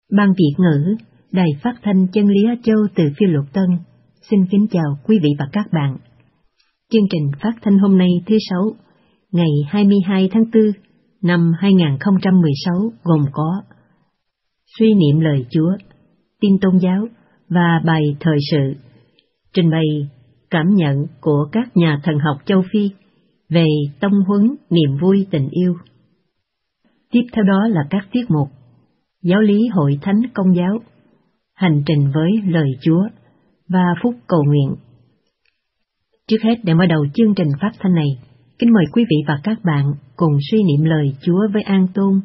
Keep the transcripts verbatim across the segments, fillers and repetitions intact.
Ban Việt ngữ, Đài Phát thanh Chân lý Á Châu từ Phiên Luật Tân, xin kính chào quý vị và các bạn. Chương trình phát thanh hôm nay thứ Sáu, ngày hai mươi hai tháng tư năm hai nghìn không trăm mười sáu gồm có suy niệm lời Chúa, tin tôn giáo và bài thời sự, trình bày cảm nhận của các nhà thần học châu Phi về tông huấn niềm vui tình yêu. Tiếp theo đó là các tiết mục giáo lý Hội Thánh Công giáo, hành trình với lời Chúa và phúc cầu nguyện. Trước hết, để mở đầu chương trình phát thanh này, kính mời quý vị và các bạn cùng suy niệm lời Chúa với An Tôn.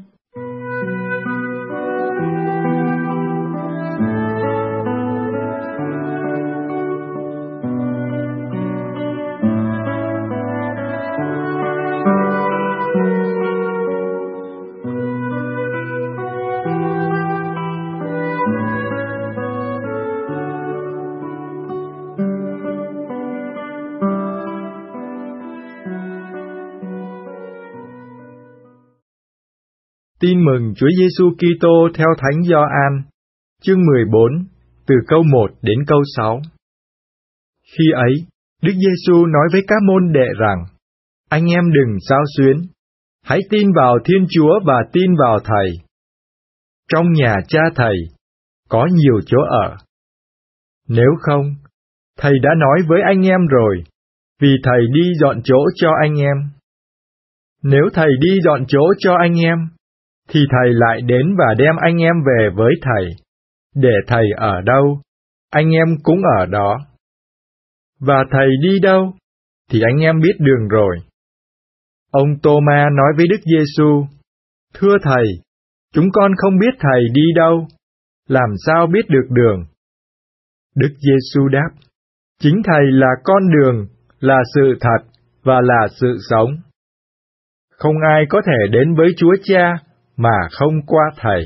Tin mừng Chúa Giêsu Kitô theo Thánh Gioan, chương mười bốn, từ câu một đến câu sáu. Khi ấy, Đức Giêsu nói với các môn đệ rằng: Anh em đừng xao xuyến, hãy tin vào Thiên Chúa và tin vào Thầy. Trong nhà Cha Thầy có nhiều chỗ ở. Nếu không, Thầy đã nói với anh em rồi, vì Thầy đi dọn chỗ cho anh em. Nếu Thầy đi dọn chỗ cho anh em, thì Thầy lại đến và đem anh em về với Thầy, để Thầy ở đâu, anh em cũng ở đó. Và Thầy đi đâu, thì anh em biết đường rồi. Ông Tô-ma nói với Đức Giêsu: Thưa Thầy, chúng con không biết Thầy đi đâu, làm sao biết được đường? Đức Giêsu đáp: Chính Thầy là con đường, là sự thật và là sự sống. Không ai có thể đến với Chúa Cha mà không qua Thầy.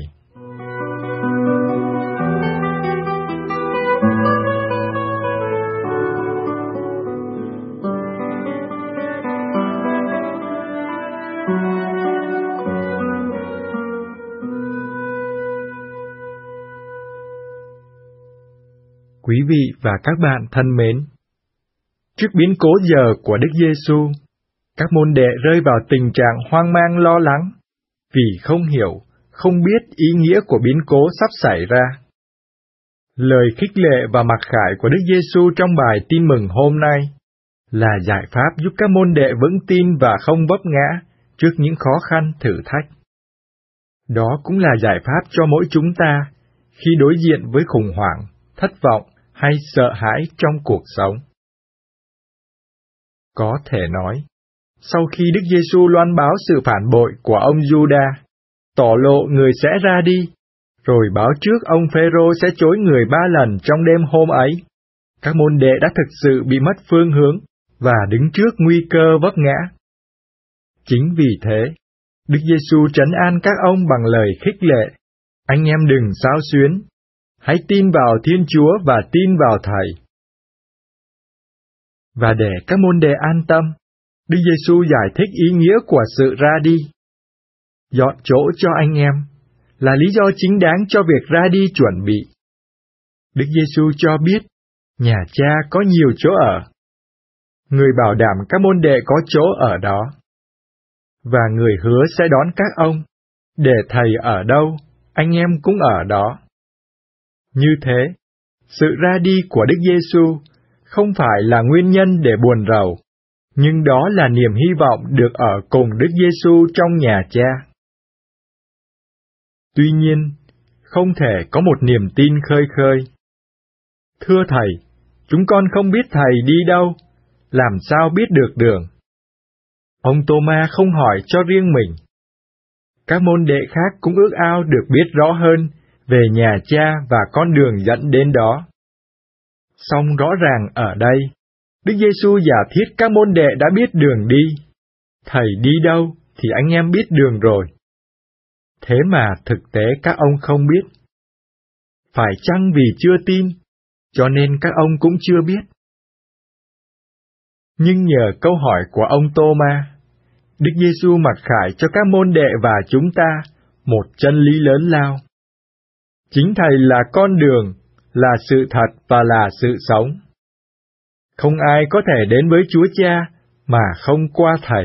Quý vị và các bạn thân mến, trước biến cố giờ của Đức Giêsu, các môn đệ rơi vào tình trạng hoang mang lo lắng, vì không hiểu, không biết ý nghĩa của biến cố sắp xảy ra. Lời khích lệ và mặc khải của Đức Giêsu trong bài tin mừng hôm nay là giải pháp giúp các môn đệ vững tin và không vấp ngã trước những khó khăn thử thách. Đó cũng là giải pháp cho mỗi chúng ta khi đối diện với khủng hoảng, thất vọng hay sợ hãi trong cuộc sống. Có thể nói, sau khi Đức Giêsu loan báo sự phản bội của ông Giuđa, tỏ lộ người sẽ ra đi, rồi báo trước ông Phêrô sẽ chối người ba lần trong đêm hôm ấy, các môn đệ đã thực sự bị mất phương hướng và đứng trước nguy cơ vấp ngã. Chính vì thế, Đức Giêsu trấn an các ông bằng lời khích lệ: Anh em đừng xao xuyến, hãy tin vào Thiên Chúa và tin vào Thầy. Và để các môn đệ an tâm, Đức Giêsu giải thích ý nghĩa của sự ra đi. Dọn chỗ cho anh em là lý do chính đáng cho việc ra đi chuẩn bị. Đức Giêsu cho biết nhà Cha có nhiều chỗ ở. Người bảo đảm các môn đệ có chỗ ở đó. Và người hứa sẽ đón các ông, để Thầy ở đâu, anh em cũng ở đó. Như thế, sự ra đi của Đức Giêsu không phải là nguyên nhân để buồn rầu, nhưng đó là niềm hy vọng được ở cùng Đức Giêsu trong nhà Cha. Tuy nhiên, không thể có một niềm tin khơi khơi. Thưa Thầy, chúng con không biết Thầy đi đâu, làm sao biết được đường? Ông Tô-ma không hỏi cho riêng mình. Các môn đệ khác cũng ước ao được biết rõ hơn về nhà Cha và con đường dẫn đến đó. Song rõ ràng ở đây, Đức Giêsu giả thiết các môn đệ đã biết đường đi. Thầy đi đâu thì anh em biết đường rồi. Thế mà thực tế các ông không biết. Phải chăng vì chưa tin, cho nên các ông cũng chưa biết? Nhưng nhờ câu hỏi của ông Tô-ma, Đức Giêsu mặc khải cho các môn đệ và chúng ta một chân lý lớn lao. Chính Thầy là con đường, là sự thật và là sự sống. Không ai có thể đến với Chúa Cha mà không qua Thầy.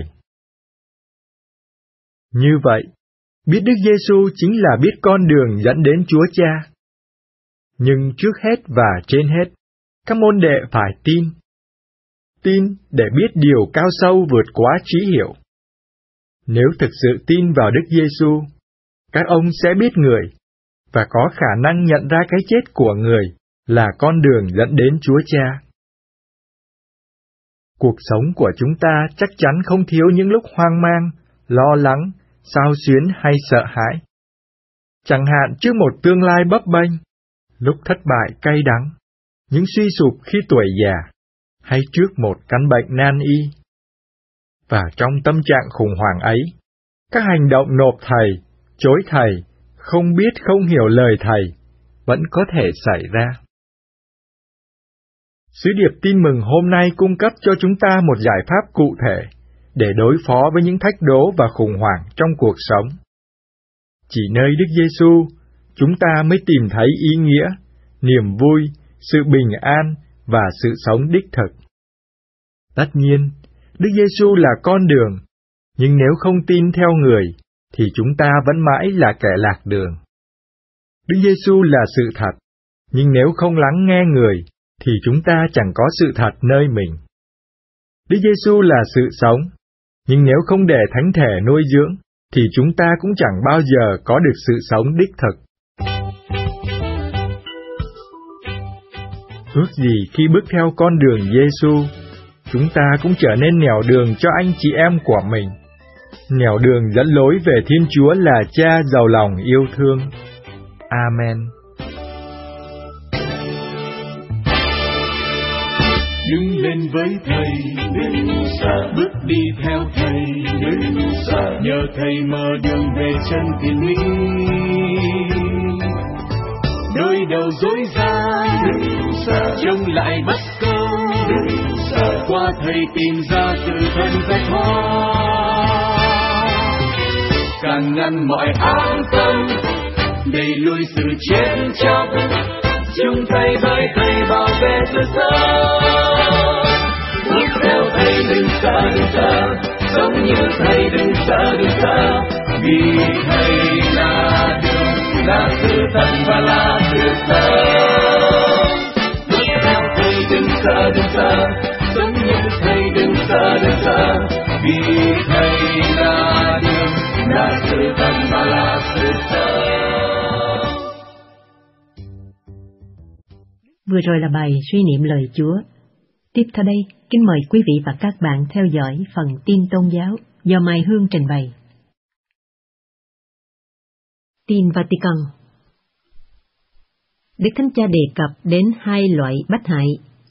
Như vậy, biết Đức Giêsu chính là biết con đường dẫn đến Chúa Cha. Nhưng trước hết và trên hết, các môn đệ phải tin. Tin để biết điều cao sâu vượt quá trí hiểu. Nếu thực sự tin vào Đức Giêsu, các ông sẽ biết người, và có khả năng nhận ra cái chết của người là con đường dẫn đến Chúa Cha. Cuộc sống của chúng ta chắc chắn không thiếu những lúc hoang mang, lo lắng, xao xuyến hay sợ hãi. Chẳng hạn trước một tương lai bấp bênh, lúc thất bại cay đắng, những suy sụp khi tuổi già, hay trước một căn bệnh nan y. Và trong tâm trạng khủng hoảng ấy, các hành động nộp Thầy, chối Thầy, không biết không hiểu lời Thầy, vẫn có thể xảy ra. Sứ điệp tin mừng hôm nay cung cấp cho chúng ta một giải pháp cụ thể để đối phó với những thách đố và khủng hoảng trong cuộc sống. Chỉ nơi Đức Giêsu, chúng ta mới tìm thấy ý nghĩa, niềm vui, sự bình an và sự sống đích thực. Tất nhiên, Đức Giêsu là con đường, nhưng nếu không tin theo người, thì chúng ta vẫn mãi là kẻ lạc đường. Đức Giêsu là sự thật, nhưng nếu không lắng nghe người, thì chúng ta chẳng có sự thật nơi mình. Đức Giêsu là sự sống, nhưng nếu không để Thánh Thể nuôi dưỡng, thì chúng ta cũng chẳng bao giờ có được sự sống đích thực. Ước gì khi bước theo con đường Giêsu, chúng ta cũng trở nên nẻo đường cho anh chị em của mình. Nẻo đường dẫn lối về Thiên Chúa là Cha giàu lòng yêu thương. Amen. Đứng lên với Thầy, đứng xa, bước đi theo Thầy, đứng xa, nhờ Thầy mở đường về chân thiên lý. Đôi đầu dối gian, đứng xa, chống lại bất công, đứng xa, qua Thầy tìm ra sự thân giải thoát. Càng ngăn mọi ám tâm, đẩy lùi sự chết chóc, chung Thầy với Thầy bảo vệ sự sống. Bước theo Thầy đừng sợ đừng sợ, sống như Thầy đừng sợ đừng sợ, vì Thầy là đường, là sự thật và là sự sống. Bước theo Thầy đừng sợ đừng sợ, sống như Thầy đừng sợ đừng sợ, vì Thầy là đường, là sự thật và là sự sống. Vừa rồi là bài suy niệm lời Chúa. Tiếp theo đây, kính mời quý vị và các bạn theo dõi phần tin tôn giáo do Mai Hương trình bày. Tin Vatican. Đức Thánh Cha đề cập đến hai loại bách hại.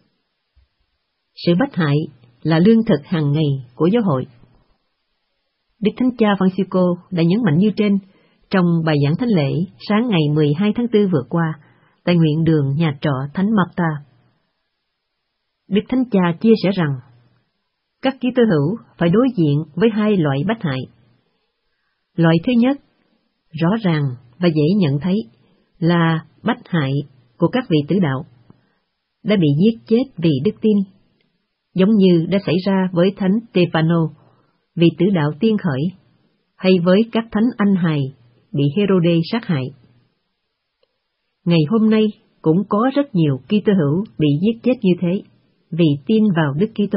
Sự bách hại là lương thực hàng ngày của giáo hội. Đức Thánh Cha Francisco đã nhấn mạnh như trên trong bài giảng thánh lễ sáng ngày mười hai tháng tư vừa qua tại nguyện đường nhà trọ Thánh Marta. Đức Thánh Cha chia sẻ rằng các Kitô hữu phải đối diện với hai loại bách hại. Loại thứ nhất, rõ ràng và dễ nhận thấy, là bách hại của các vị tử đạo đã bị giết chết vì đức tin, giống như đã xảy ra với Thánh Stefano, vị tử đạo tiên khởi, hay với các thánh anh hài bị Herode sát hại. Ngày hôm nay cũng có rất nhiều Kitô hữu bị giết chết như thế vì tin vào Đức Kitô.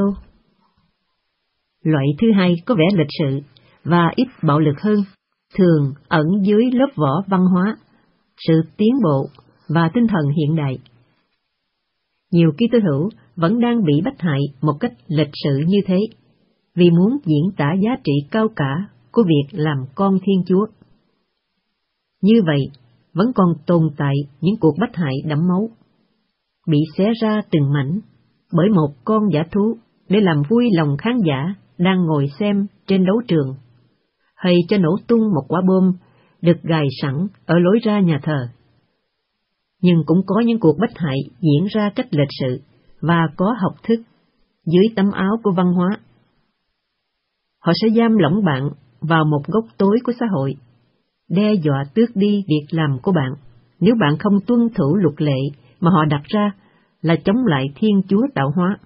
Loại thứ hai có vẻ lịch sự và ít bạo lực hơn, thường ẩn dưới lớp vỏ văn hóa, sự tiến bộ và tinh thần hiện đại. Nhiều Kitô hữu vẫn đang bị bách hại một cách lịch sự như thế, vì muốn diễn tả giá trị cao cả của việc làm con Thiên Chúa. Như vậy, vẫn còn tồn tại những cuộc bách hại đẫm máu, bị xé ra từng mảnh bởi một con dã thú để làm vui lòng khán giả đang ngồi xem trên đấu trường, hay cho nổ tung một quả bom được gài sẵn ở lối ra nhà thờ. Nhưng cũng có những cuộc bách hại diễn ra cách lịch sự và có học thức dưới tấm áo của văn hóa. Họ sẽ giam lỏng bạn vào một góc tối của xã hội, đe dọa tước đi việc làm của bạn, nếu bạn không tuân thủ luật lệ mà họ đặt ra là chống lại Thiên Chúa tạo hóa.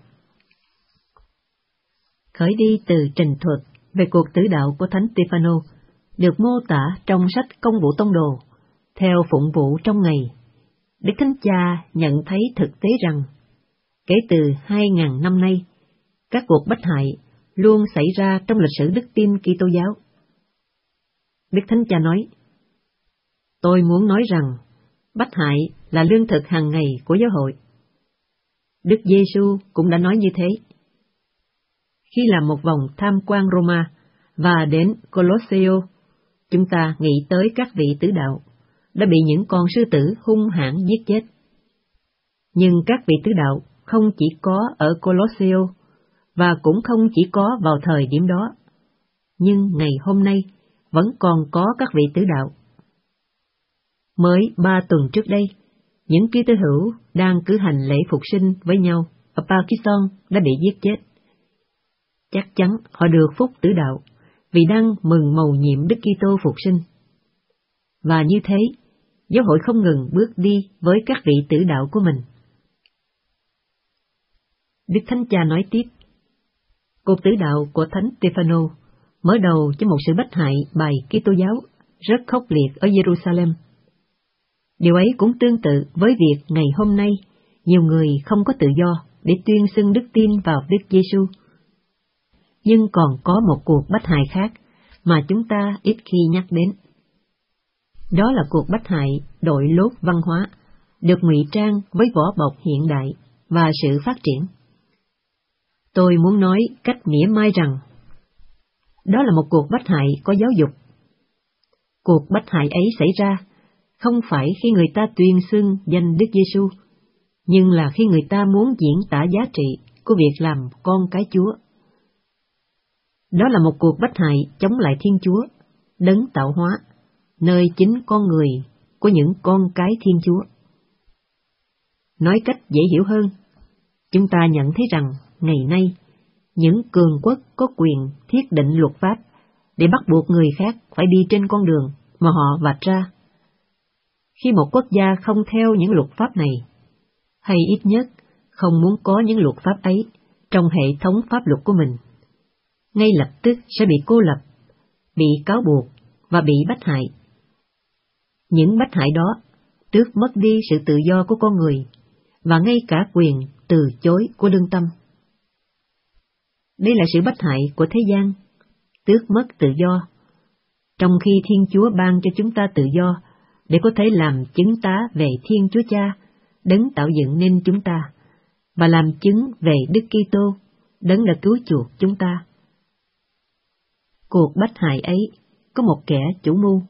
Khởi đi từ trình thuật về cuộc tử đạo của Thánh Stefano được mô tả trong sách Công vụ Tông đồ. Theo phụng vụ trong ngày, Đức Thánh Cha nhận thấy thực tế rằng, kể từ hai ngàn năm nay, các cuộc bách hại luôn xảy ra trong lịch sử đức tin Kitô giáo. Đức Thánh Cha nói, tôi muốn nói rằng bách hại là lương thực hàng ngày của giáo hội. Đức Giêsu cũng đã nói như thế. Khi làm một vòng tham quan Roma và đến Colosseo, chúng ta nghĩ tới các vị tử đạo đã bị những con sư tử hung hãn giết chết. Nhưng các vị tử đạo không chỉ có ở Colosseo và cũng không chỉ có vào thời điểm đó, nhưng ngày hôm nay vẫn còn có các vị tử đạo. Mới ba tuần trước đây, những Kitô hữu đang cử hành lễ phục sinh với nhau ở Pakistan đã bị giết chết. Chắc chắn họ được phúc tử đạo vì đang mừng mầu nhiệm Đức Kitô phục sinh. Và như thế, giáo hội không ngừng bước đi với các vị tử đạo của mình. Đức Thánh Cha nói tiếp, cuộc tử đạo của Thánh Stefano mở đầu cho một sự bách hại bài Kitô giáo rất khốc liệt ở Jerusalem. Điều ấy cũng tương tự với việc ngày hôm nay nhiều người không có tự do để tuyên xưng đức tin vào Đức Giêsu. Nhưng còn có một cuộc bách hại khác mà chúng ta ít khi nhắc đến. Đó là cuộc bách hại đội lốt văn hóa, được ngụy trang với vỏ bọc hiện đại và sự phát triển. Tôi muốn nói cách mỉa mai rằng, đó là một cuộc bách hại có giáo dục. Cuộc bách hại ấy xảy ra không phải khi người ta tuyên xưng danh Đức Giêsu, nhưng là khi người ta muốn diễn tả giá trị của việc làm con cái Chúa. Đó là một cuộc bách hại chống lại Thiên Chúa, đấng tạo hóa, nơi chính con người của những con cái Thiên Chúa. Nói cách dễ hiểu hơn, chúng ta nhận thấy rằng ngày nay, những cường quốc có quyền thiết định luật pháp để bắt buộc người khác phải đi trên con đường mà họ vạch ra. Khi một quốc gia không theo những luật pháp này, hay ít nhất không muốn có những luật pháp ấy trong hệ thống pháp luật của mình, ngay lập tức sẽ bị cô lập, bị cáo buộc và bị bách hại. Những bách hại đó tước mất đi sự tự do của con người và ngay cả quyền từ chối của lương tâm. Đây là sự bách hại của thế gian, tước mất tự do, trong khi Thiên Chúa ban cho chúng ta tự do để có thể làm chứng tá về Thiên Chúa Cha, đấng tạo dựng nên chúng ta, và làm chứng về Đức Kitô, đấng đã cứu chuộc chúng ta. Cuộc bách hại ấy có một kẻ chủ mưu.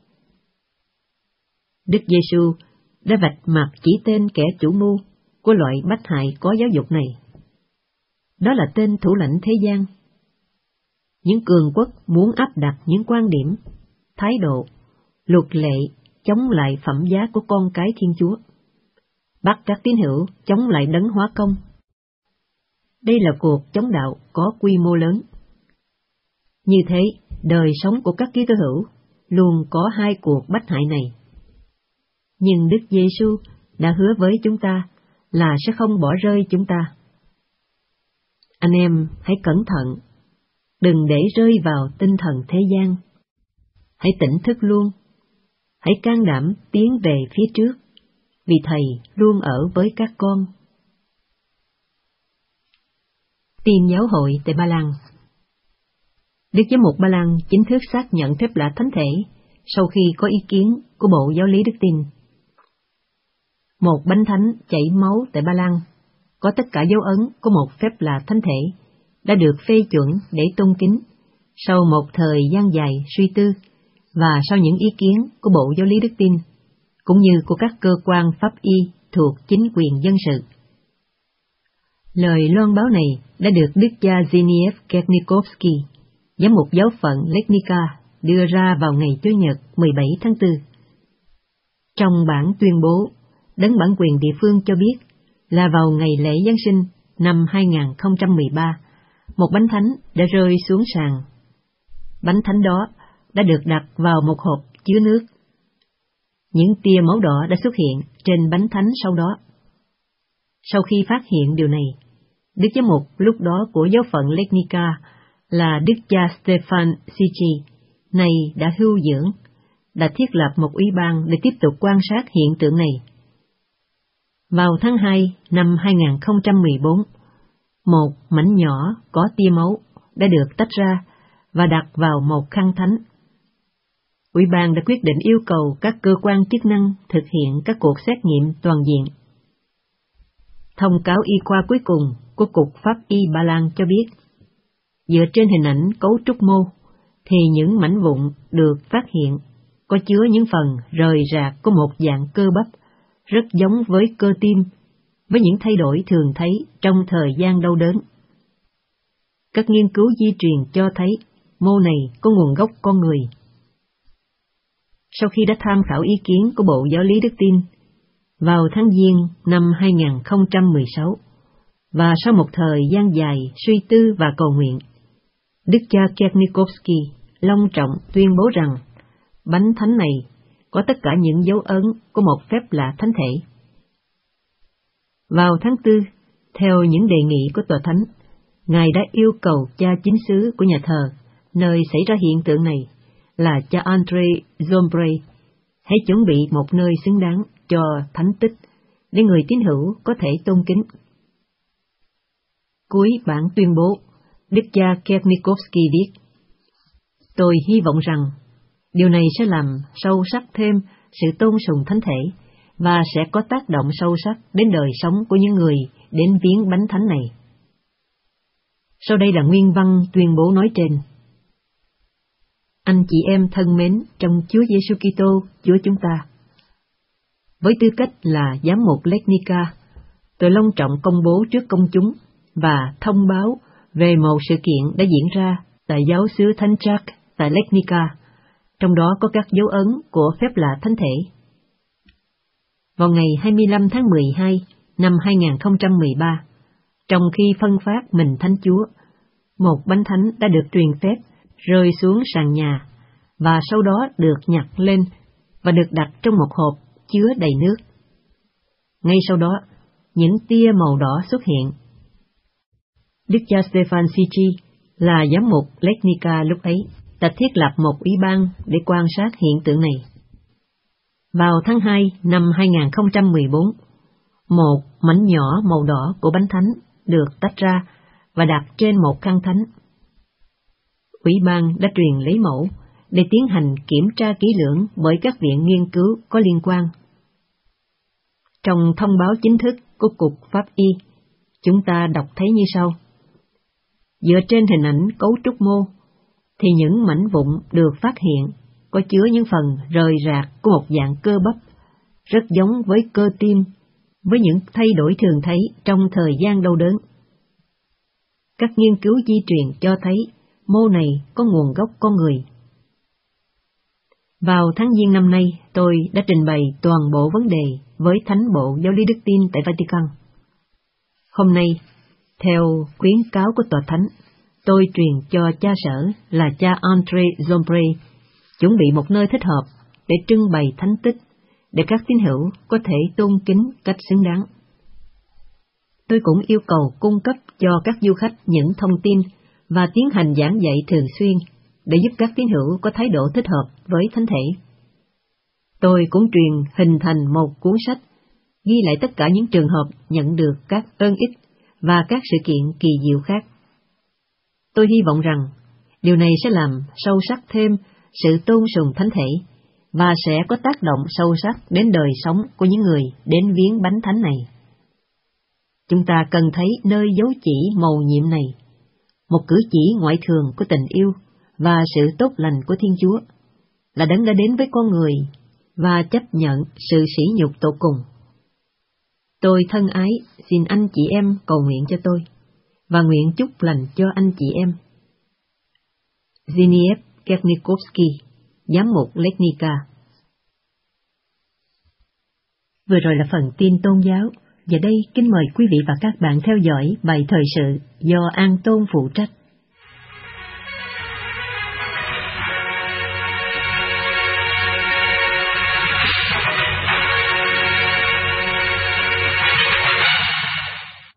Đức Giêsu đã vạch mặt chỉ tên kẻ chủ mưu của loại bách hại có giáo dục này. Đó là tên thủ lãnh thế gian. Những cường quốc muốn áp đặt những quan điểm, thái độ, luật lệ chống lại phẩm giá của con cái Thiên Chúa, bắt các tín hữu chống lại đấng hóa công. Đây là cuộc chống đạo có quy mô lớn. Như thế, đời sống của các Kitô hữu luôn có hai cuộc bách hại này. Nhưng Đức Giêsu đã hứa với chúng ta là sẽ không bỏ rơi chúng ta. Anh em hãy cẩn thận, đừng để rơi vào tinh thần thế gian. Hãy tỉnh thức luôn, hãy can đảm tiến về phía trước, vì Thầy luôn ở với các con. Tin giáo hội tại Ba Lan. Đức Giám mục Ba Lan chính thức xác nhận phép lạ thánh thể sau khi có ý kiến của Bộ Giáo lý Đức tin. Một bánh thánh chảy máu tại Ba Lan, có tất cả dấu ấn của một phép lạ thánh thể, đã được phê chuẩn để tôn kính sau một thời gian dài suy tư và sau những ý kiến của Bộ Giáo lý Đức tin, cũng như của các cơ quan pháp y thuộc chính quyền dân sự. Lời loan báo này đã được Đức cha Zbigniew Kernikovsky, giám mục giáo phận Legnica, đưa ra vào ngày Chủ nhật mười bảy tháng tư. Trong bản tuyên bố, đấng bản quyền địa phương cho biết là vào ngày lễ Giáng sinh năm hai nghìn không trăm mười ba, một bánh thánh đã rơi xuống sàn. Bánh thánh đó đã được đặt vào một hộp chứa nước. Những tia máu đỏ đã xuất hiện trên bánh thánh sau đó. Sau khi phát hiện điều này, Đức Giám mục lúc đó của giáo phận Legnica là Đức cha Stefan Sichi, này đã hưu dưỡng, đã thiết lập một ủy ban để tiếp tục quan sát hiện tượng này. Vào tháng hai năm hai nghìn không trăm mười bốn, một mảnh nhỏ có tia máu đã được tách ra và đặt vào một khăn thánh. Ủy ban đã quyết định yêu cầu các cơ quan chức năng thực hiện các cuộc xét nghiệm toàn diện. Thông cáo y khoa cuối cùng của Cục Pháp y Ba Lan cho biết, dựa trên hình ảnh cấu trúc mô, thì những mảnh vụn được phát hiện có chứa những phần rời rạc của một dạng cơ bắp, rất giống với cơ tim, với những thay đổi thường thấy trong thời gian đau đớn. Các nghiên cứu di truyền cho thấy mô này có nguồn gốc con người. Sau khi đã tham khảo ý kiến của Bộ Giáo lý Đức tin, vào tháng Giêng năm hai nghìn không trăm mười sáu, và sau một thời gian dài suy tư và cầu nguyện, Đức cha Kernikovsky long trọng tuyên bố rằng bánh thánh này có tất cả những dấu ấn của một phép lạ thánh thể. Vào tháng tư, theo những đề nghị của tòa thánh, Ngài đã yêu cầu cha chính xứ của nhà thờ, nơi xảy ra hiện tượng này, là cha Andrei Zombrey, hãy chuẩn bị một nơi xứng đáng cho thánh tích, để người tín hữu có thể tôn kính. Cuối bản tuyên bố, Đức cha Kernikovsky viết: Tôi hy vọng rằng điều này sẽ làm sâu sắc thêm sự tôn sùng thánh thể và sẽ có tác động sâu sắc đến đời sống của những người đến viếng bánh thánh này. Sau đây là nguyên văn tuyên bố nói trên. Anh chị em thân mến trong Chúa Giêsu Kitô, Chúa chúng ta. Với tư cách là giám mục Legnica, tôi long trọng công bố trước công chúng và thông báo về một sự kiện đã diễn ra tại giáo xứ Thánh Jack tại Legnica, trong đó có các dấu ấn của phép lạ thánh thể. Vào ngày hai mươi lăm tháng mười hai năm hai nghìn không trăm mười ba, trong khi phân phát mình Thánh Chúa, một bánh thánh đã được truyền phép rơi xuống sàn nhà và sau đó được nhặt lên và được đặt trong một hộp chứa đầy nước. Ngay sau đó, những tia màu đỏ xuất hiện. Đức cha Stefan Sichi là giám mục Legnica lúc ấy đã thiết lập một ủy ban để quan sát hiện tượng này. Vào tháng hai năm hai nghìn không trăm mười bốn, một mảnh nhỏ màu đỏ của bánh thánh được tách ra và đặt trên một khăn thánh. Ủy ban đã truyền lấy mẫu để tiến hành kiểm tra kỹ lưỡng bởi các viện nghiên cứu có liên quan. Trong thông báo chính thức của Cục Pháp y, chúng ta đọc thấy như sau. Dựa trên hình ảnh cấu trúc mô, thì những mảnh vụn được phát hiện có chứa những phần rời rạc của một dạng cơ bắp, rất giống với cơ tim, với những thay đổi thường thấy trong thời gian đau đớn. Các nghiên cứu di truyền cho thấy mô này có nguồn gốc con người. Vào tháng Giêng năm nay, tôi đã trình bày toàn bộ vấn đề với Thánh Bộ Giáo lý Đức tin tại Vatican. Hôm nay, theo khuyến cáo của Tòa Thánh, tôi truyền cho cha sở là cha Andrei Zombrey chuẩn bị một nơi thích hợp để trưng bày thánh tích, để các tín hữu có thể tôn kính cách xứng đáng. Tôi cũng yêu cầu cung cấp cho các du khách những thông tin và tiến hành giảng dạy thường xuyên để giúp các tín hữu có thái độ thích hợp với thánh thể. Tôi cũng truyền hình thành một cuốn sách ghi lại tất cả những trường hợp nhận được các ơn ích và các sự kiện kỳ diệu khác. Tôi hy vọng rằng điều này sẽ làm sâu sắc thêm sự tôn sùng thánh thể và sẽ có tác động sâu sắc đến đời sống của những người đến viếng bánh thánh này. Chúng ta cần thấy nơi dấu chỉ mầu nhiệm này, một cử chỉ ngoại thường của tình yêu và sự tốt lành của Thiên Chúa, là Đấng đã đến với con người và chấp nhận sự sỉ nhục tột cùng. Tôi thân ái xin anh chị em cầu nguyện cho tôi, và nguyện chúc lành cho anh chị em. Zbigniew Kernikovsky, giám mục Legnica. Vừa rồi là phần tin tôn giáo. Giờ đây kính mời quý vị và các bạn theo dõi bài thời sự do An Tôn phụ trách.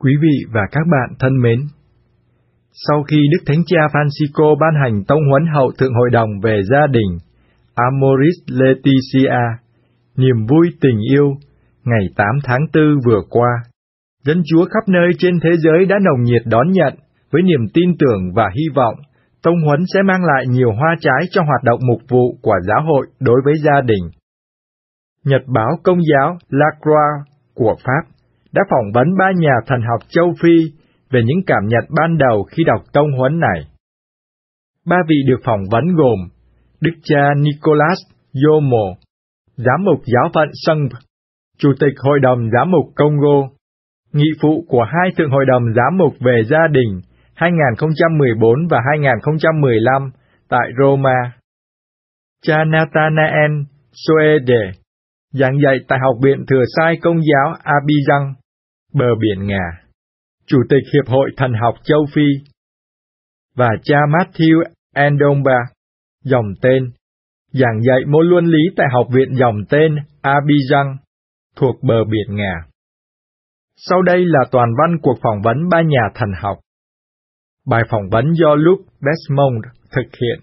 Quý vị và các bạn thân mến, sau khi Đức Thánh Cha Francisco ban hành tông huấn hậu thượng hội đồng về gia đình Amoris Laetitia, niềm vui tình yêu, ngày tám tháng tư vừa qua, dân Chúa khắp nơi trên thế giới đã nồng nhiệt đón nhận với niềm tin tưởng và hy vọng tông huấn sẽ mang lại nhiều hoa trái cho hoạt động mục vụ của giáo hội đối với gia đình. Nhật báo Công giáo La Croix của Pháp đã phỏng vấn ba nhà thần học châu Phi về những cảm nhận ban đầu khi đọc tông huấn này. Ba vị được phỏng vấn gồm Đức cha Nicolas Yomo, giám mục giáo phận Sâng, Chủ tịch Hội đồng Giám mục Congo, nghị phụ của hai thượng hội đồng giám mục về gia đình hai không một bốn và hai không một lăm tại Roma, cha Nathanael Soede, giảng dạy tại Học viện Thừa Sai Công giáo Abidjan, bờ biển Ngà, Chủ tịch Hiệp hội Thần học châu Phi, và cha Matthew Ndomba, dòng tên, giảng dạy môn luân lý tại Học viện dòng tên Abidjan, thuộc bờ biển Ngà. Sau đây là toàn văn cuộc phỏng vấn ba nhà thần học. Bài phỏng vấn do Luc Besmond thực hiện.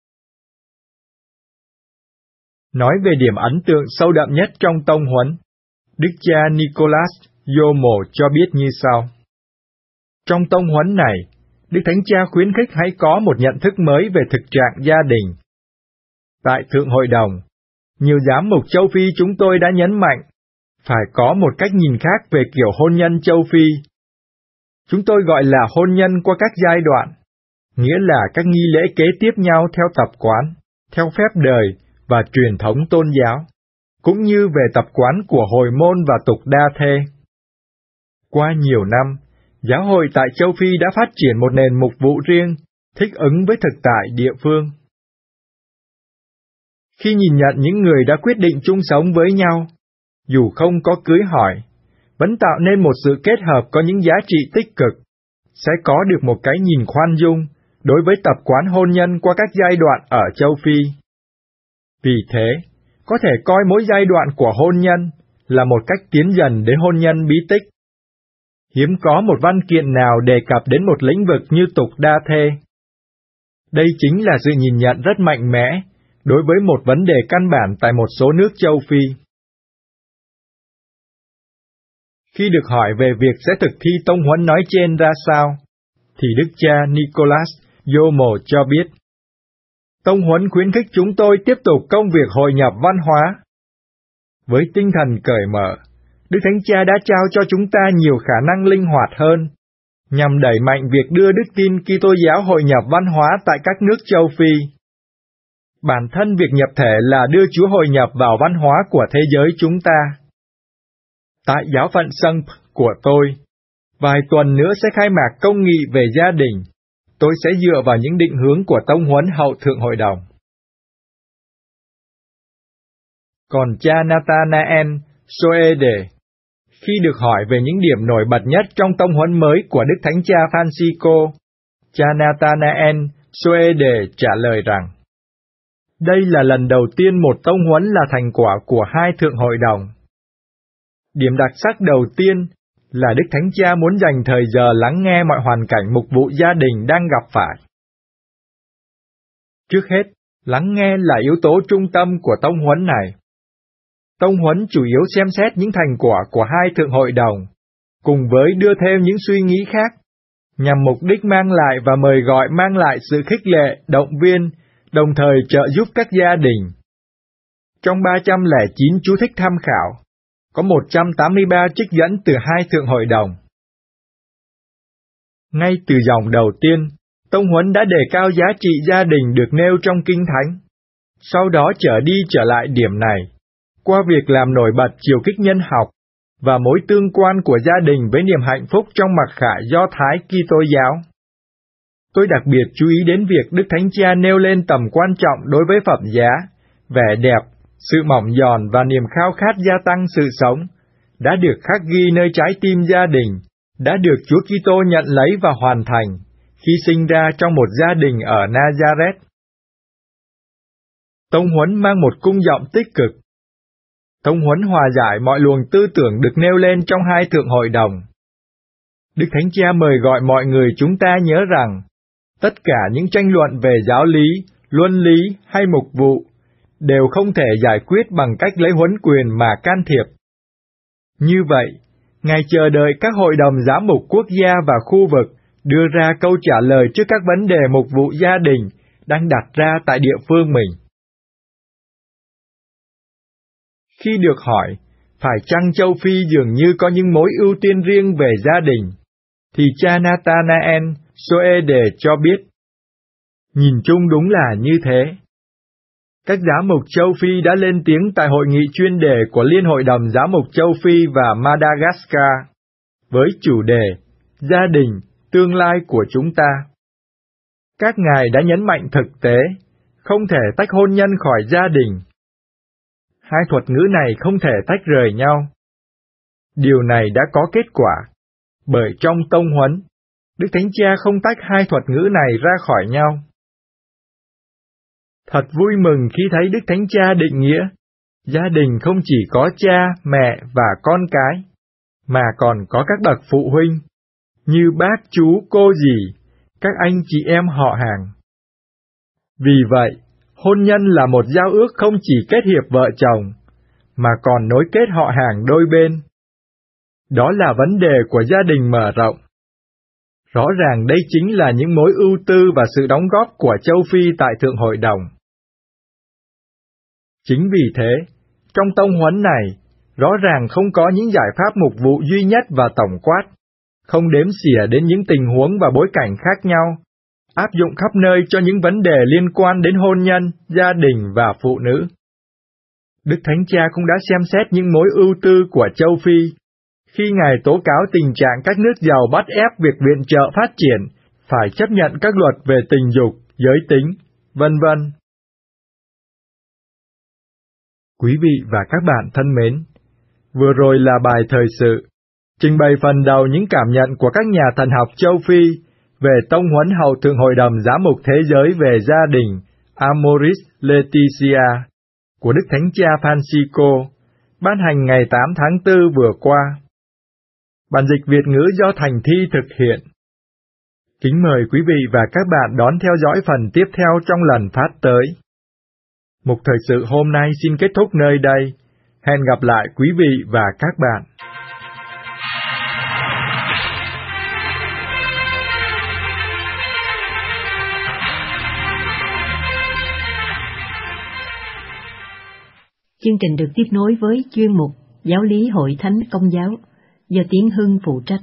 Nói về điểm ấn tượng sâu đậm nhất trong tông huấn, Đức cha Nicolas Yomo cho biết như sau. Trong tông huấn này, Đức Thánh Cha khuyến khích hãy có một nhận thức mới về thực trạng gia đình. Tại Thượng Hội đồng, nhiều giám mục châu Phi chúng tôi đã nhấn mạnh, phải có một cách nhìn khác về kiểu hôn nhân châu Phi. Chúng tôi gọi là hôn nhân qua các giai đoạn, nghĩa là các nghi lễ kế tiếp nhau theo tập quán, theo phép đời và truyền thống tôn giáo, cũng như về tập quán của hồi môn và tục đa thê. Qua nhiều năm, giáo hội tại châu Phi đã phát triển một nền mục vụ riêng, thích ứng với thực tại địa phương. Khi nhìn nhận những người đã quyết định chung sống với nhau, dù không có cưới hỏi, vẫn tạo nên một sự kết hợp có những giá trị tích cực, sẽ có được một cái nhìn khoan dung đối với tập quán hôn nhân qua các giai đoạn ở châu Phi. Vì thế, có thể coi mỗi giai đoạn của hôn nhân là một cách tiến dần đến hôn nhân bí tích. Hiếm có một văn kiện nào đề cập đến một lĩnh vực như tục đa thê. Đây chính là sự nhìn nhận rất mạnh mẽ đối với một vấn đề căn bản tại một số nước châu Phi. Khi được hỏi về việc sẽ thực thi tông huấn nói trên ra sao, thì Đức cha Nicolas Yomo cho biết, tông huấn khuyến khích chúng tôi tiếp tục công việc hội nhập văn hóa. Với tinh thần cởi mở, Đức Thánh Cha đã trao cho chúng ta nhiều khả năng linh hoạt hơn, nhằm đẩy mạnh việc đưa đức tin Kitô giáo hội nhập văn hóa tại các nước châu Phi. Bản thân việc nhập thể là đưa Chúa hội nhập vào văn hóa của thế giới chúng ta. Tại giáo phận Sâng của tôi, vài tuần nữa sẽ khai mạc công nghị về gia đình. Tôi sẽ dựa vào những định hướng của tông huấn hậu thượng hội đồng. Còn cha Nathanael Soede, khi được hỏi về những điểm nổi bật nhất trong tông huấn mới của Đức Thánh Cha Francisco, cha Nathanael Soede trả lời rằng, đây là lần đầu tiên một tông huấn là thành quả của hai thượng hội đồng. Điểm đặc sắc đầu tiên là Đức Thánh Cha muốn dành thời giờ lắng nghe mọi hoàn cảnh mục vụ gia đình đang gặp phải. Trước hết, lắng nghe là yếu tố trung tâm của tông huấn này. Tông huấn chủ yếu xem xét những thành quả của hai thượng hội đồng, cùng với đưa thêm những suy nghĩ khác, nhằm mục đích mang lại và mời gọi mang lại sự khích lệ, động viên, đồng thời trợ giúp các gia đình. Trong ba trăm lẻ chín chú thích tham khảo, có một trăm tám mươi ba trích dẫn từ hai thượng hội đồng. Ngay từ dòng đầu tiên, tông huấn đã đề cao giá trị gia đình được nêu trong Kinh Thánh. Sau đó trở đi trở lại điểm này, qua việc làm nổi bật chiều kích nhân học và mối tương quan của gia đình với niềm hạnh phúc trong mặc khải Do Thái Kitô giáo. Tôi đặc biệt chú ý đến việc Đức Thánh Cha nêu lên tầm quan trọng đối với phẩm giá, vẻ đẹp, sự mỏng giòn và niềm khao khát gia tăng sự sống, đã được khắc ghi nơi trái tim gia đình, đã được Chúa Kitô nhận lấy và hoàn thành, khi sinh ra trong một gia đình ở Nazareth. Tông huấn mang một cung giọng tích cực. Tông huấn hòa giải mọi luồng tư tưởng được nêu lên trong hai thượng hội đồng. Đức Thánh Cha mời gọi mọi người chúng ta nhớ rằng, tất cả những tranh luận về giáo lý, luân lý hay mục vụ đều không thể giải quyết bằng cách lấy huấn quyền mà can thiệp. Như vậy, Ngài chờ đợi các hội đồng giám mục quốc gia và khu vực đưa ra câu trả lời trước các vấn đề mục vụ gia đình đang đặt ra tại địa phương mình. Khi được hỏi, phải chăng châu Phi dường như có những mối ưu tiên riêng về gia đình, thì cha Nathanael Soede cho biết, nhìn chung đúng là như thế. Các giám mục châu Phi đã lên tiếng tại hội nghị chuyên đề của Liên hội đồng giám mục châu Phi và Madagascar, với chủ đề Gia đình, tương lai của chúng ta. Các ngài đã nhấn mạnh thực tế, không thể tách hôn nhân khỏi gia đình. Hai thuật ngữ này không thể tách rời nhau. Điều này đã có kết quả, bởi trong tông huấn, Đức Thánh Cha không tách hai thuật ngữ này ra khỏi nhau. Thật vui mừng khi thấy Đức Thánh Cha định nghĩa, gia đình không chỉ có cha, mẹ và con cái, mà còn có các bậc phụ huynh, như bác, chú, cô dì, các anh chị em họ hàng. Vì vậy, hôn nhân là một giao ước không chỉ kết hiệp vợ chồng, mà còn nối kết họ hàng đôi bên. Đó là vấn đề của gia đình mở rộng. Rõ ràng đây chính là những mối ưu tư và sự đóng góp của châu Phi tại Thượng Hội đồng. Chính vì thế, trong tông huấn này, rõ ràng không có những giải pháp mục vụ duy nhất và tổng quát, không đếm xỉa đến những tình huống và bối cảnh khác nhau, áp dụng khắp nơi cho những vấn đề liên quan đến hôn nhân, gia đình và phụ nữ. Đức Thánh Cha cũng đã xem xét những mối ưu tư của châu Phi, khi Ngài tố cáo tình trạng các nước giàu bắt ép việc viện trợ phát triển, phải chấp nhận các luật về tình dục, giới tính, vân vân. Quý vị và các bạn thân mến, vừa rồi là bài thời sự, trình bày phần đầu những cảm nhận của các nhà thần học châu Phi về tông huấn hầu Thượng Hội đồng Giám mục Thế giới về gia đình Amoris Laetitia của Đức Thánh Cha Francisco, ban hành ngày tám tháng tư vừa qua. Bản dịch Việt ngữ do Thành Thi thực hiện. Kính mời quý vị và các bạn đón theo dõi phần tiếp theo trong lần phát tới. Mục thời sự hôm nay xin kết thúc nơi đây. Hẹn gặp lại quý vị và các bạn. Chương trình được tiếp nối với chuyên mục Giáo lý Hội Thánh Công giáo do Tiến Hưng phụ trách.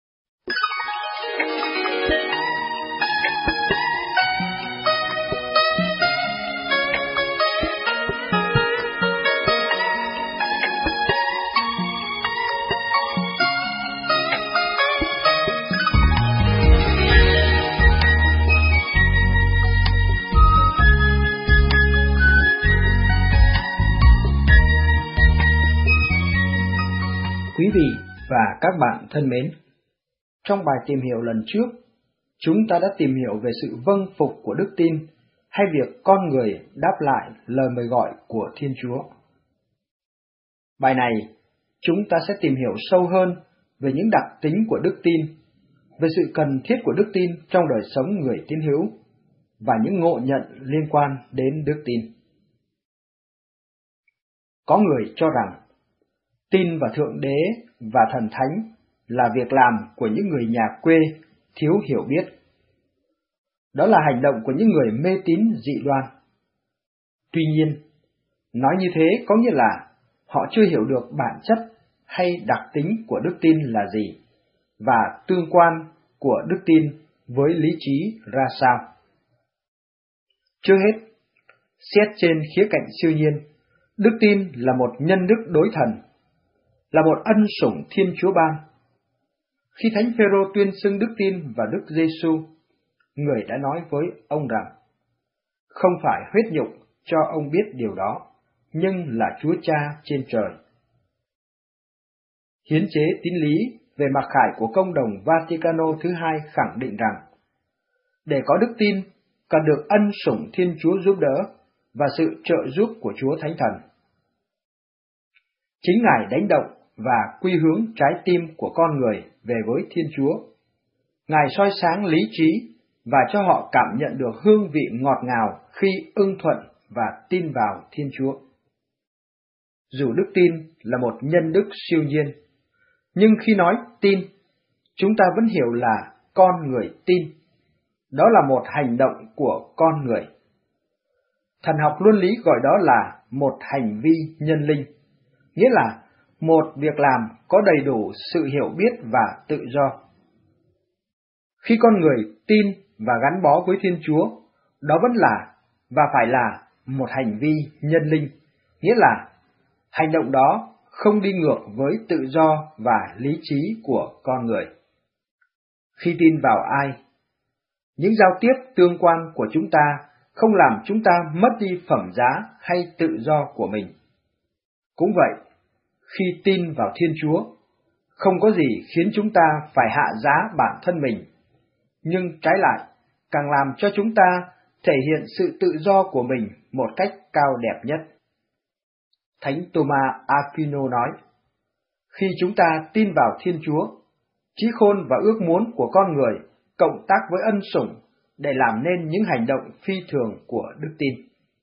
Quý vị và các bạn thân mến, trong bài tìm hiểu lần trước, chúng ta đã tìm hiểu về sự vâng phục của đức tin hay việc con người đáp lại lời mời gọi của Thiên Chúa. Bài này, chúng ta sẽ tìm hiểu sâu hơn về những đặc tính của đức tin, về sự cần thiết của đức tin trong đời sống người tín hữu và những ngộ nhận liên quan đến đức tin. Có người cho rằng tin vào Thượng Đế và Thần Thánh là việc làm của những người nhà quê thiếu hiểu biết. Đó là hành động của những người mê tín dị đoan. Tuy nhiên, nói như thế có nghĩa là họ chưa hiểu được bản chất hay đặc tính của đức tin là gì và tương quan của đức tin với lý trí ra sao. Trước hết, xét trên khía cạnh siêu nhiên, đức tin là một nhân đức đối thần, là một ân sủng Thiên Chúa ban. Khi Thánh Phêrô tuyên xưng đức tin vào Đức Giêsu, người đã nói với ông rằng, không phải huyết nhục cho ông biết điều đó, nhưng là Chúa Cha trên trời. Hiến chế tín lý về mặc khải của Công đồng Vaticano thứ hai khẳng định rằng, để có đức tin, cần được ân sủng Thiên Chúa giúp đỡ và sự trợ giúp của Chúa Thánh Thần. Chính Ngài đánh động và quy hướng trái tim của con người về với Thiên Chúa. Ngài soi sáng lý trí và cho họ cảm nhận được hương vị ngọt ngào khi ưng thuận và tin vào Thiên Chúa. Dù đức tin là một nhân đức siêu nhiên, nhưng khi nói tin, chúng ta vẫn hiểu là con người tin. Đó là một hành động của con người. Thần học luân lý gọi đó là một hành vi nhân linh, nghĩa là một việc làm có đầy đủ sự hiểu biết và tự do. Khi con người tin và gắn bó với Thiên Chúa, đó vẫn là và phải là một hành vi nhân linh, nghĩa là hành động đó không đi ngược với tự do và lý trí của con người. Khi tin vào ai, những giao tiếp tương quan của chúng ta không làm chúng ta mất đi phẩm giá hay tự do của mình. Cũng vậy, khi tin vào Thiên Chúa, không có gì khiến chúng ta phải hạ giá bản thân mình, nhưng trái lại, càng làm cho chúng ta thể hiện sự tự do của mình một cách cao đẹp nhất. Thánh Thomas Aquino nói, khi chúng ta tin vào Thiên Chúa, trí khôn và ước muốn của con người cộng tác với ân sủng để làm nên những hành động phi thường của đức tin.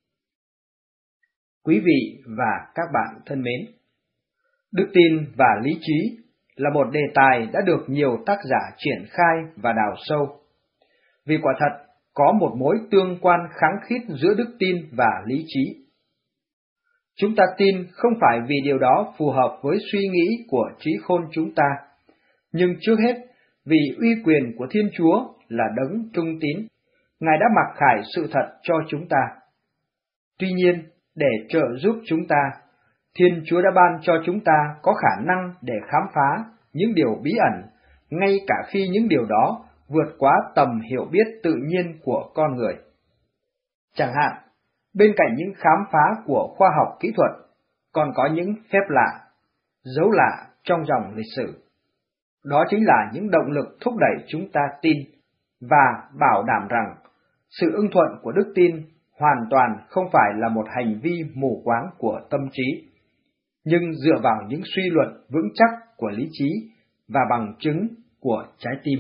Quý vị và các bạn thân mến, đức tin và lý trí là một đề tài đã được nhiều tác giả triển khai và đào sâu. Vì quả thật, có một mối tương quan khăng khít giữa đức tin và lý trí. Chúng ta tin không phải vì điều đó phù hợp với suy nghĩ của trí khôn chúng ta, nhưng trước hết vì uy quyền của Thiên Chúa là đấng trung tín, Ngài đã mặc khải sự thật cho chúng ta. Tuy nhiên, để trợ giúp chúng ta, Thiên Chúa đã ban cho chúng ta có khả năng để khám phá những điều bí ẩn, ngay cả khi những điều đó vượt quá tầm hiểu biết tự nhiên của con người. Chẳng hạn, bên cạnh những khám phá của khoa học kỹ thuật, còn có những phép lạ, dấu lạ trong dòng lịch sử. Đó chính là những động lực thúc đẩy chúng ta tin và bảo đảm rằng sự ưng thuận của đức tin hoàn toàn không phải là một hành vi mù quáng của tâm trí, nhưng dựa vào những suy luận vững chắc của lý trí và bằng chứng của trái tim.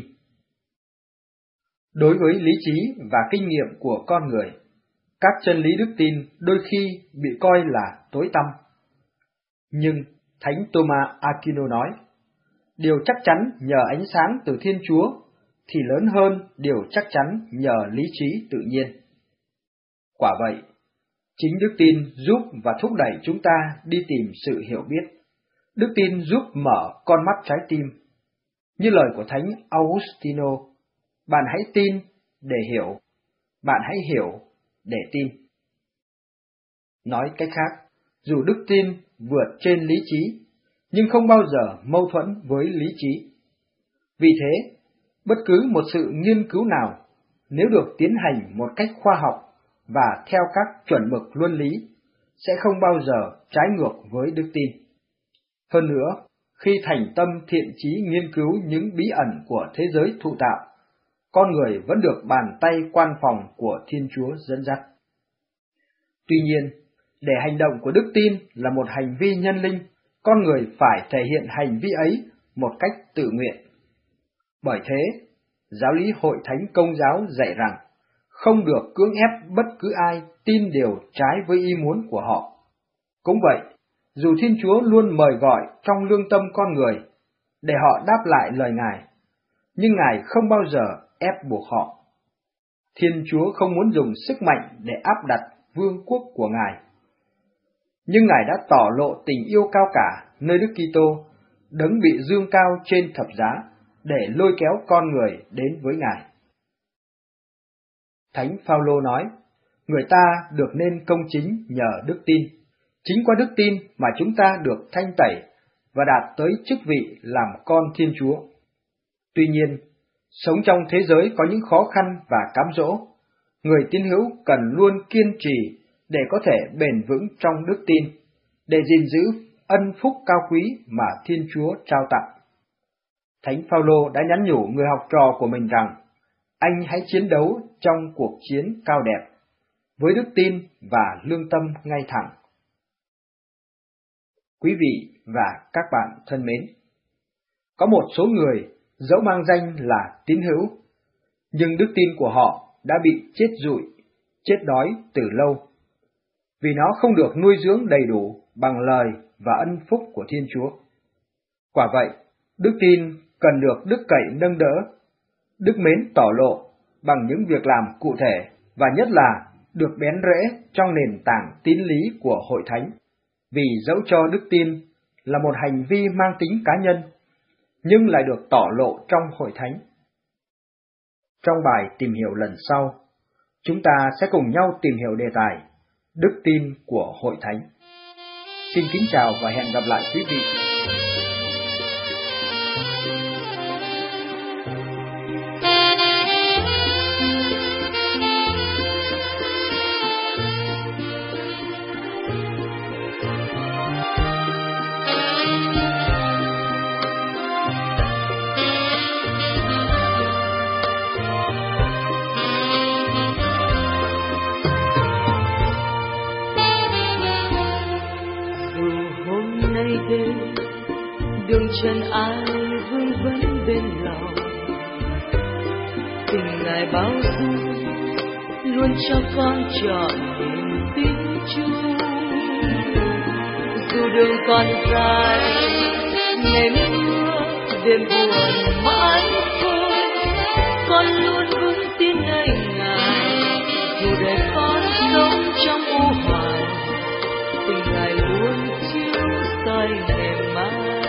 Đối với lý trí và kinh nghiệm của con người, các chân lý đức tin đôi khi bị coi là tối tăm. Nhưng Thánh Thomas Aquino nói, điều chắc chắn nhờ ánh sáng từ Thiên Chúa thì lớn hơn điều chắc chắn nhờ lý trí tự nhiên. Quả vậy, chính đức tin giúp và thúc đẩy chúng ta đi tìm sự hiểu biết. Đức tin giúp mở con mắt trái tim. Như lời của Thánh Augustino, bạn hãy tin để hiểu, bạn hãy hiểu để tin. Nói cách khác, dù đức tin vượt trên lý trí, nhưng không bao giờ mâu thuẫn với lý trí. Vì thế, bất cứ một sự nghiên cứu nào, nếu được tiến hành một cách khoa học và theo các chuẩn mực luân lý, sẽ không bao giờ trái ngược với đức tin. Hơn nữa, khi thành tâm thiện chí nghiên cứu những bí ẩn của thế giới thụ tạo, con người vẫn được bàn tay quan phòng của Thiên Chúa dẫn dắt. Tuy nhiên, để hành động của đức tin là một hành vi nhân linh, con người phải thể hiện hành vi ấy một cách tự nguyện. Bởi thế, giáo lý Hội Thánh Công giáo dạy rằng, không được cưỡng ép bất cứ ai tin điều trái với ý muốn của họ. Cũng vậy, dù Thiên Chúa luôn mời gọi trong lương tâm con người, để họ đáp lại lời Ngài, nhưng Ngài không bao giờ ép buộc họ. Thiên Chúa không muốn dùng sức mạnh để áp đặt vương quốc của Ngài. Nhưng Ngài đã tỏ lộ tình yêu cao cả nơi Đức Kitô, đấng bị dương cao trên thập giá, để lôi kéo con người đến với Ngài. Thánh Phaolô nói, người ta được nên công chính nhờ đức tin. Chính qua đức tin mà chúng ta được thanh tẩy và đạt tới chức vị làm con Thiên Chúa. Tuy nhiên, sống trong thế giới có những khó khăn và cám dỗ, người tín hữu cần luôn kiên trì để có thể bền vững trong đức tin, để gìn giữ ân phúc cao quý mà Thiên Chúa trao tặng. Thánh Phaolô đã nhắn nhủ người học trò của mình rằng, anh hãy chiến đấu trong cuộc chiến cao đẹp, với đức tin và lương tâm ngay thẳng. Quý vị và các bạn thân mến, có một số người dẫu mang danh là tín hữu, nhưng đức tin của họ đã bị chết rụi, chết đói từ lâu, vì nó không được nuôi dưỡng đầy đủ bằng lời và ân phúc của Thiên Chúa. Quả vậy, đức tin cần được đức cậy nâng đỡ, đức mến tỏ lộ bằng những việc làm cụ thể, và nhất là được bén rễ trong nền tảng tín lý của hội thánh. Vì dẫu cho đức tin là một hành vi mang tính cá nhân, nhưng lại được tỏ lộ trong hội thánh. Trong bài tìm hiểu lần sau, chúng ta sẽ cùng nhau tìm hiểu đề tài Đức tin của hội thánh. Xin kính chào và hẹn gặp lại quý vị. Đường chân ai vương vấn bên lòng, tình Ngài bao dung luôn cho con chọn niềm tin chung. Dù đường còn dài, ngày mưa đêm buồn mãi thôi, con luôn vững tin nơi Ngài. Dù đời con sống trong u hoài, tình Ngài luôn chiếu soi ngày mai.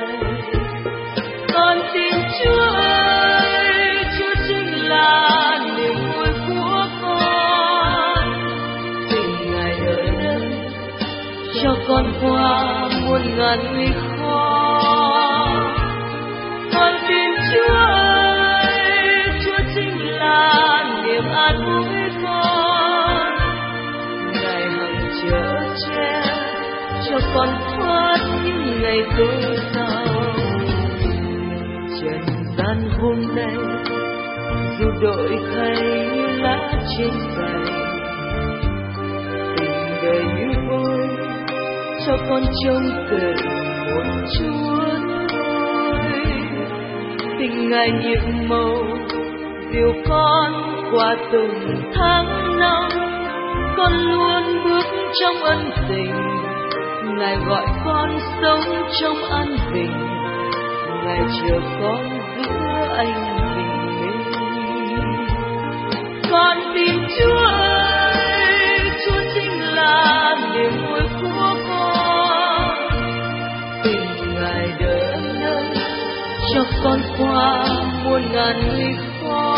Con tin Chúa ơi, Chúa chính là niềm vui của con. Tình Ngài đợi đợi cho con qua muôn ngàn nguy khó. Con tin Chúa ơi, Chúa chính là niềm an ủi con. Ngài hằng chở che cho con thoát những ngày tối tăm. Trần gian hôm nay dù đổi thay như lá trên cành, tình đời như vơi cho con trông cần một chút thôi. Tình Ngài nhiệm màu dìu con qua từng tháng năm, con luôn bước trong ân tình. Ngài gọi con sống trong an bình, Ngài chờ con giữa anh bình minh. Con tin Chúa ơi, Chúa chính là niềm vui của con. Tình Ngài đỡ nâng cho con qua muôn ngàn nguy khó.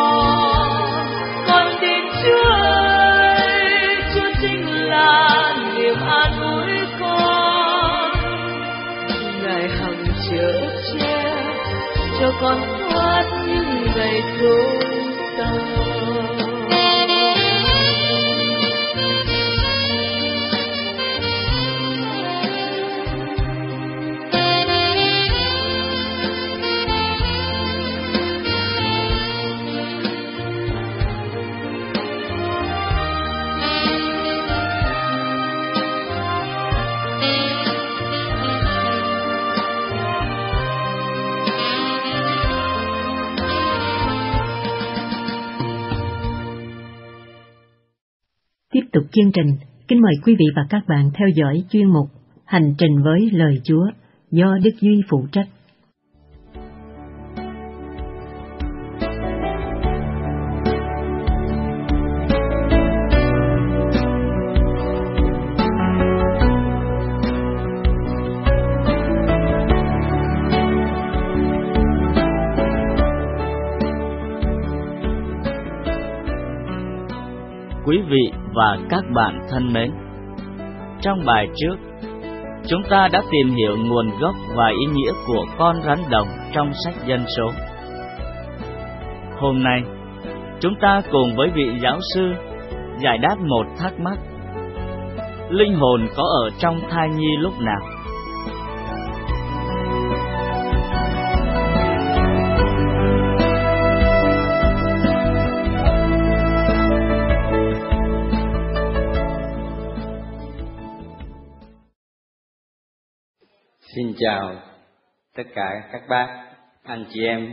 Con tin Chúa ơi, Chúa chính là niềm an ủi con. Ngài hằng chở che cho con thoát những ngày tối tăm. Tiếp tục chương trình, kính mời quý vị và các bạn theo dõi chuyên mục Hành trình với lời Chúa do Đức Duy phụ trách. Quý vị và các bạn thân mến, trong bài trước, chúng ta đã tìm hiểu nguồn gốc và ý nghĩa của con rắn đồng trong sách Dân Số. Hôm nay, chúng ta cùng với vị giáo sư giải đáp một thắc mắc: linh hồn có ở trong thai nhi lúc nào? Xin chào tất cả các bác, anh chị em.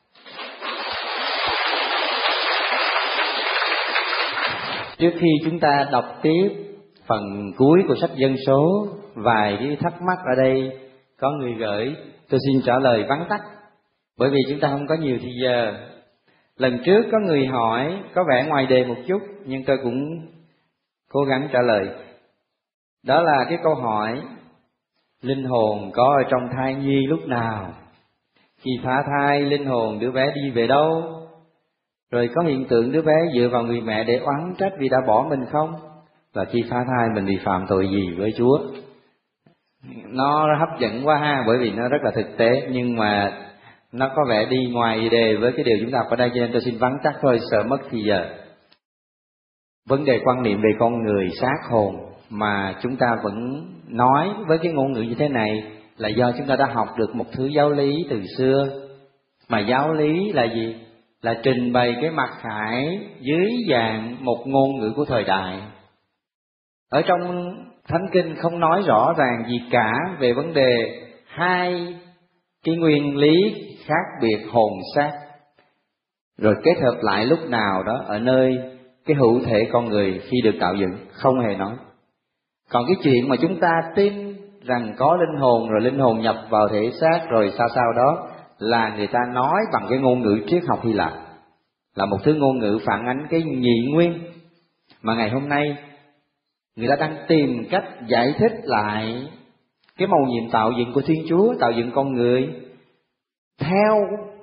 Trước khi chúng ta đọc tiếp phần cuối của sách Dân số, vài cái thắc mắc ở đây có người gửi, tôi xin trả lời vắn tắt, bởi vì chúng ta không có nhiều thời giờ. Lần trước có người hỏi có vẻ ngoài đề một chút, nhưng tôi cũng cố gắng trả lời. Đó là cái câu hỏi linh hồn có ở trong thai nhi lúc nào? Khi phá thai, linh hồn đứa bé đi về đâu? Rồi có hiện tượng đứa bé dựa vào người mẹ để oán trách vì đã bỏ mình không? Và khi phá thai mình bị phạm tội gì với Chúa? Nó hấp dẫn quá ha, bởi vì nó rất là thực tế, nhưng mà nó có vẻ đi ngoài đề với cái điều chúng ta ở đây, cho nên tôi xin vắn tắt thôi, sợ mất thì giờ. Vấn đề quan niệm về con người xác hồn mà chúng ta vẫn nói với cái ngôn ngữ như thế này là do chúng ta đã học được một thứ giáo lý từ xưa. Mà giáo lý là gì? Là trình bày cái mặt khải dưới dạng một ngôn ngữ của thời đại. Ở trong Thánh Kinh không nói rõ ràng gì cả về vấn đề hai cái nguyên lý khác biệt hồn xác, rồi kết hợp lại lúc nào đó ở nơi cái hữu thể con người khi được tạo dựng, không hề nói. Còn cái chuyện mà chúng ta tin rằng có linh hồn rồi linh hồn nhập vào thể xác rồi sao sao đó là người ta nói bằng cái ngôn ngữ triết học Hy Lạp, là một thứ ngôn ngữ phản ánh cái nhị nguyên mà ngày hôm nay người ta đang tìm cách giải thích lại cái mầu nhiệm tạo dựng của Thiên Chúa, tạo dựng con người theo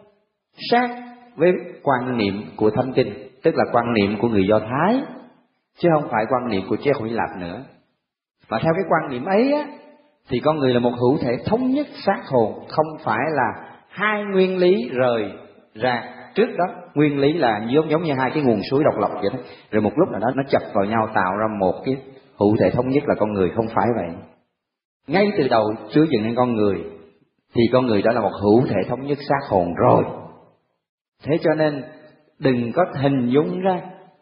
sát với quan niệm của Thánh Kinh, tức là quan niệm của người Do Thái, chứ không phải quan niệm của triết học Hy Lạp nữa. Và theo cái quan niệm ấy á, thì con người là một hữu thể thống nhất xác hồn, không phải là hai nguyên lý rời ra. Trước đó nguyên lý là giống giống như hai cái nguồn suối độc lập vậy đó, rồi một lúc nào đó nó chập vào nhau tạo ra một cái hữu thể thống nhất là con người. Không phải vậy. Ngay từ đầu Chúa dựng nên con người thì con người đã là một hữu thể thống nhất xác hồn rồi. Thế cho nên đừng có hình dung ra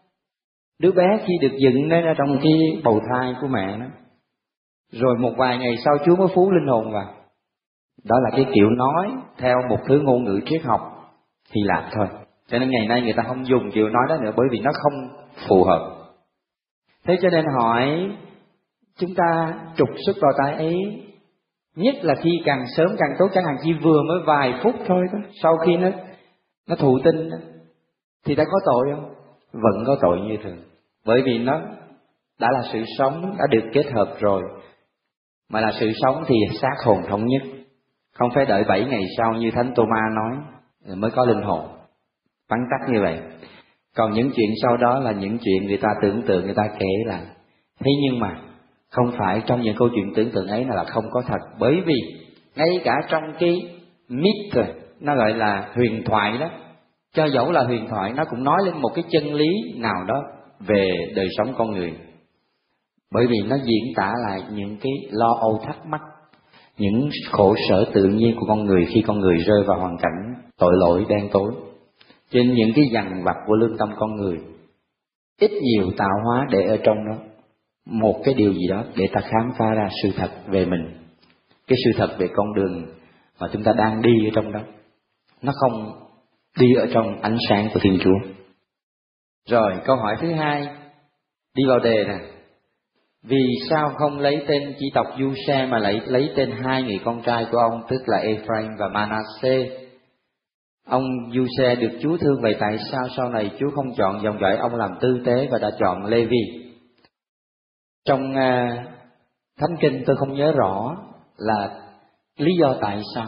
đứa bé khi được dựng nên ở trong cái bầu thai của mẹ nó, rồi một vài ngày sau Chúa mới phú linh hồn vào. Đó là cái kiểu nói theo một thứ ngôn ngữ triết học Hy Lạp thôi. Cho nên ngày nay người ta không dùng kiểu nói đó nữa, bởi vì nó không phù hợp. Thế cho nên hỏi chúng ta trục xuất vào tay ấy, nhất là khi càng sớm càng tốt, chẳng hạn chỉ vừa mới vài phút thôi đó, sau khi nó nó thụ tinh đó, thì đã có tội không? Vẫn có tội như thường, bởi vì nó đã là sự sống đã được kết hợp rồi. Mà là sự sống thì xác hồn thống nhất, không phải đợi bảy ngày sau như Thánh Tô-ma nói mới có linh hồn. Vắn tắt như vậy. Còn những chuyện sau đó là những chuyện người ta tưởng tượng, người ta kể lại. Thế nhưng mà không phải trong những câu chuyện tưởng tượng ấy là không có thật, bởi vì ngay cả trong cái myth, nó gọi là huyền thoại đó, cho dẫu là huyền thoại nó cũng nói lên một cái chân lý nào đó về đời sống con người. Bởi vì nó diễn tả lại những cái lo âu thắc mắc, những khổ sở tự nhiên của con người khi con người rơi vào hoàn cảnh tội lỗi đen tối. Trên những cái dằn vặt của lương tâm con người, ít nhiều tạo hóa để ở trong đó một cái điều gì đó để ta khám phá ra sự thật về mình, cái sự thật về con đường mà chúng ta đang đi ở trong đó. Nó không đi ở trong ánh sáng của Thiên Chúa. Rồi câu hỏi thứ hai, đi vào đề nè. Vì sao không lấy tên chi tộc Du-xe mà lấy lấy tên hai người con trai của ông, tức là Ephraim và Manasseh? Ông Du-xe được Chúa thương, vậy tại sao sau này Chúa không chọn dòng dõi ông làm tư tế và đã chọn Lê-vi? Trong uh, Thánh Kinh tôi không nhớ rõ là lý do tại sao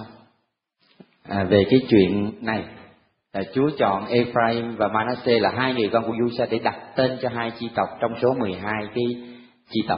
à, về cái chuyện này là Chúa chọn Ephraim và Manasseh là hai người con của Du-xe để đặt tên cho hai chi tộc trong số mười hai cái chi tộc.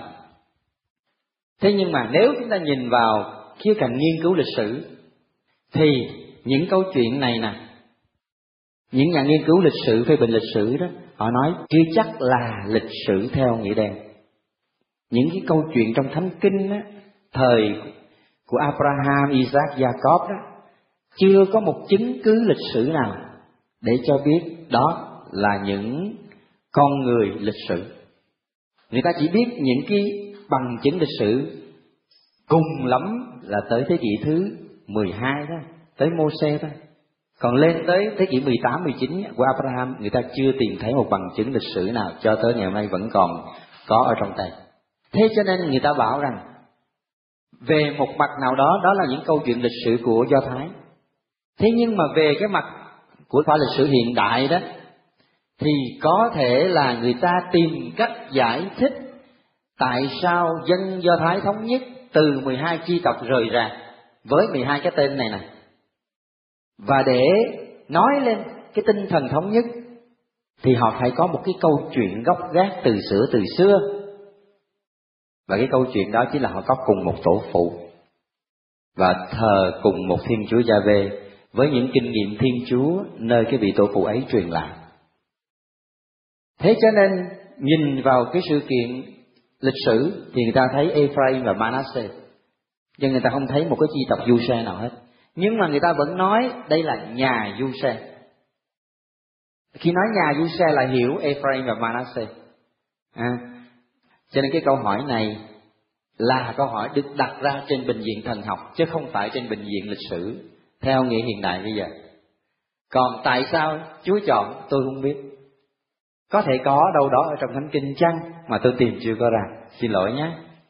Thế nhưng mà nếu chúng ta nhìn vào khía cạnh nghiên cứu lịch sử thì những câu chuyện này nè, những nhà nghiên cứu lịch sử, phê bình lịch sử đó, họ nói chưa chắc là lịch sử theo nghĩa đen. Những cái câu chuyện trong Thánh Kinh á, thời của Abraham, Isaac, Jacob đó, chưa có một chứng cứ lịch sử nào để cho biết đó là những con người lịch sử. Người ta chỉ biết những cái bằng chứng lịch sử cùng lắm là tới thế kỷ thứ mười hai thôi, tới Mô-se thôi. Còn lên tới thế kỷ mười tám, mười chín của Abraham, người ta chưa tìm thấy một bằng chứng lịch sử nào, cho tới ngày hôm nay vẫn còn có ở trong tay. Thế cho nên người ta bảo rằng về một mặt nào đó, đó là những câu chuyện lịch sử của Do Thái. Thế nhưng mà về cái mặt của khoa lịch sử hiện đại đó, thì có thể là người ta tìm cách giải thích tại sao dân Do Thái thống nhất từ mười hai chi tộc rời rạc với mười hai cái tên này nè. Và để nói lên cái tinh thần thống nhất thì họ phải có một cái câu chuyện gốc gác từ xưa từ xưa. Và cái câu chuyện đó chính là họ có cùng một tổ phụ và thờ cùng một Thiên Chúa Giê-hô với những kinh nghiệm Thiên Chúa nơi cái vị tổ phụ ấy truyền lại. Thế cho nên nhìn vào cái sự kiện lịch sử thì người ta thấy Ephraim và Manasseh, nhưng người ta không thấy một cái chi tộc Du-se nào hết. Nhưng mà người ta vẫn nói đây là nhà Du-se. Khi nói nhà Du-se là hiểu Ephraim và Manasseh. À, cho nên cái câu hỏi này là câu hỏi được đặt ra trên bình diện thần học, chứ không phải trên bình diện lịch sử theo nghĩa hiện đại bây giờ. Còn tại sao Chúa chọn tôi không biết. Có thể có đâu đó ở trong Thánh Kinh chăng mà tôi tìm chưa có ra. Xin lỗi nhé.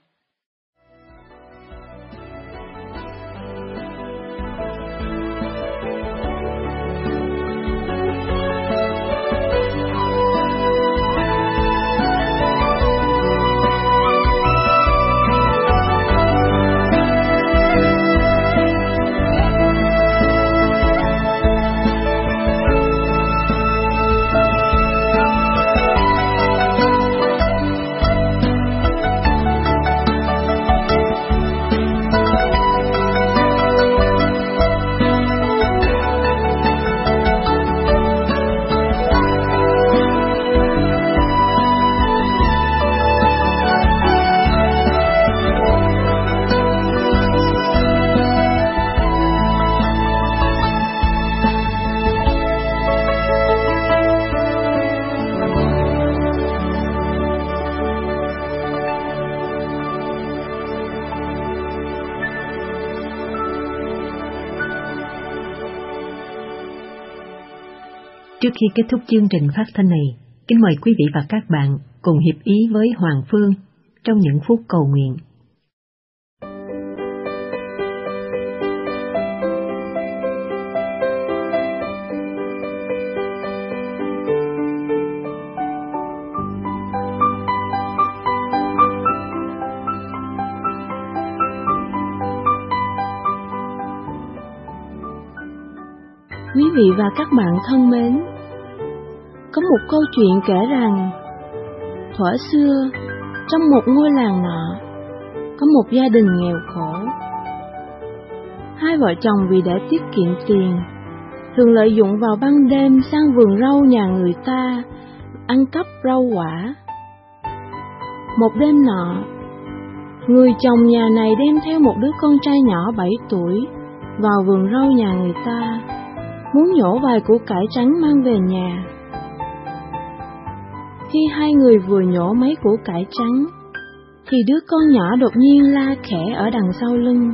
Trước khi kết thúc chương trình phát thanh này, kính mời quý vị và các bạn cùng hiệp ý với Hoàng Phương trong những phút cầu nguyện. Quý vị và các bạn thân mến, có một câu chuyện kể rằng thuở xưa trong một ngôi làng nọ có một gia đình nghèo khổ. Hai vợ chồng vì để tiết kiệm tiền thường lợi dụng vào ban đêm sang vườn rau nhà người ta ăn cắp rau quả. Một đêm nọ, người chồng nhà này đem theo một đứa con trai nhỏ bảy tuổi vào vườn rau nhà người ta, muốn nhổ vài củ cải trắng mang về nhà. Khi hai người vừa nhổ mấy củ cải trắng, thì đứa con nhỏ đột nhiên la khẽ ở đằng sau lưng.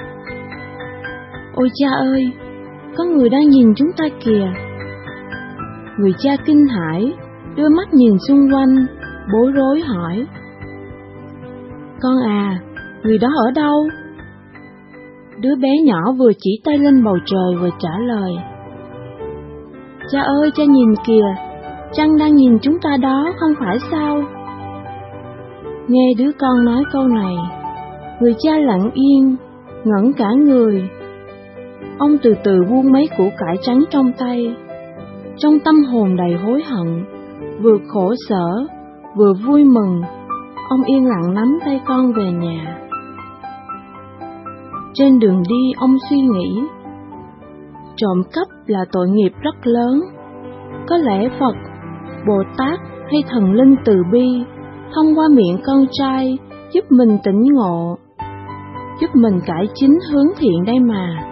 Ôi cha ơi, có người đang nhìn chúng ta kìa. Người cha kinh hãi, đưa mắt nhìn xung quanh, bối rối hỏi: Con à, người đó ở đâu? Đứa bé nhỏ vừa chỉ tay lên bầu trời vừa trả lời: Cha ơi, cha nhìn kìa, Trăng đang nhìn chúng ta đó, không phải sao? Nghe đứa con nói câu này, người cha lặng yên, ngẩn cả người. Ông từ từ buông mấy củ cải trắng trong tay, trong tâm hồn đầy hối hận, vừa khổ sở, vừa vui mừng. Ông yên lặng nắm tay con về nhà. Trên đường đi, ông suy nghĩ, trộm cắp là tội nghiệp rất lớn. Có lẽ Phật, Bồ Tát hay thần linh từ bi thông qua miệng con trai giúp mình tỉnh ngộ, giúp mình cải chính hướng thiện đây mà.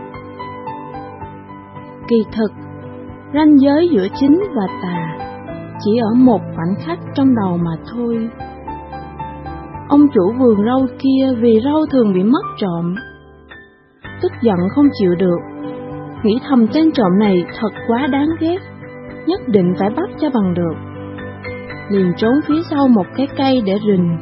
Kỳ thực, ranh giới giữa chính và tà chỉ ở một khoảnh khắc trong đầu mà thôi. Ông chủ vườn rau kia vì rau thường bị mất trộm, tức giận không chịu được, nghĩ thầm tên trộm này thật quá đáng ghét, nhất định phải bắt cho bằng được, liền trốn phía sau một cái cây để rình.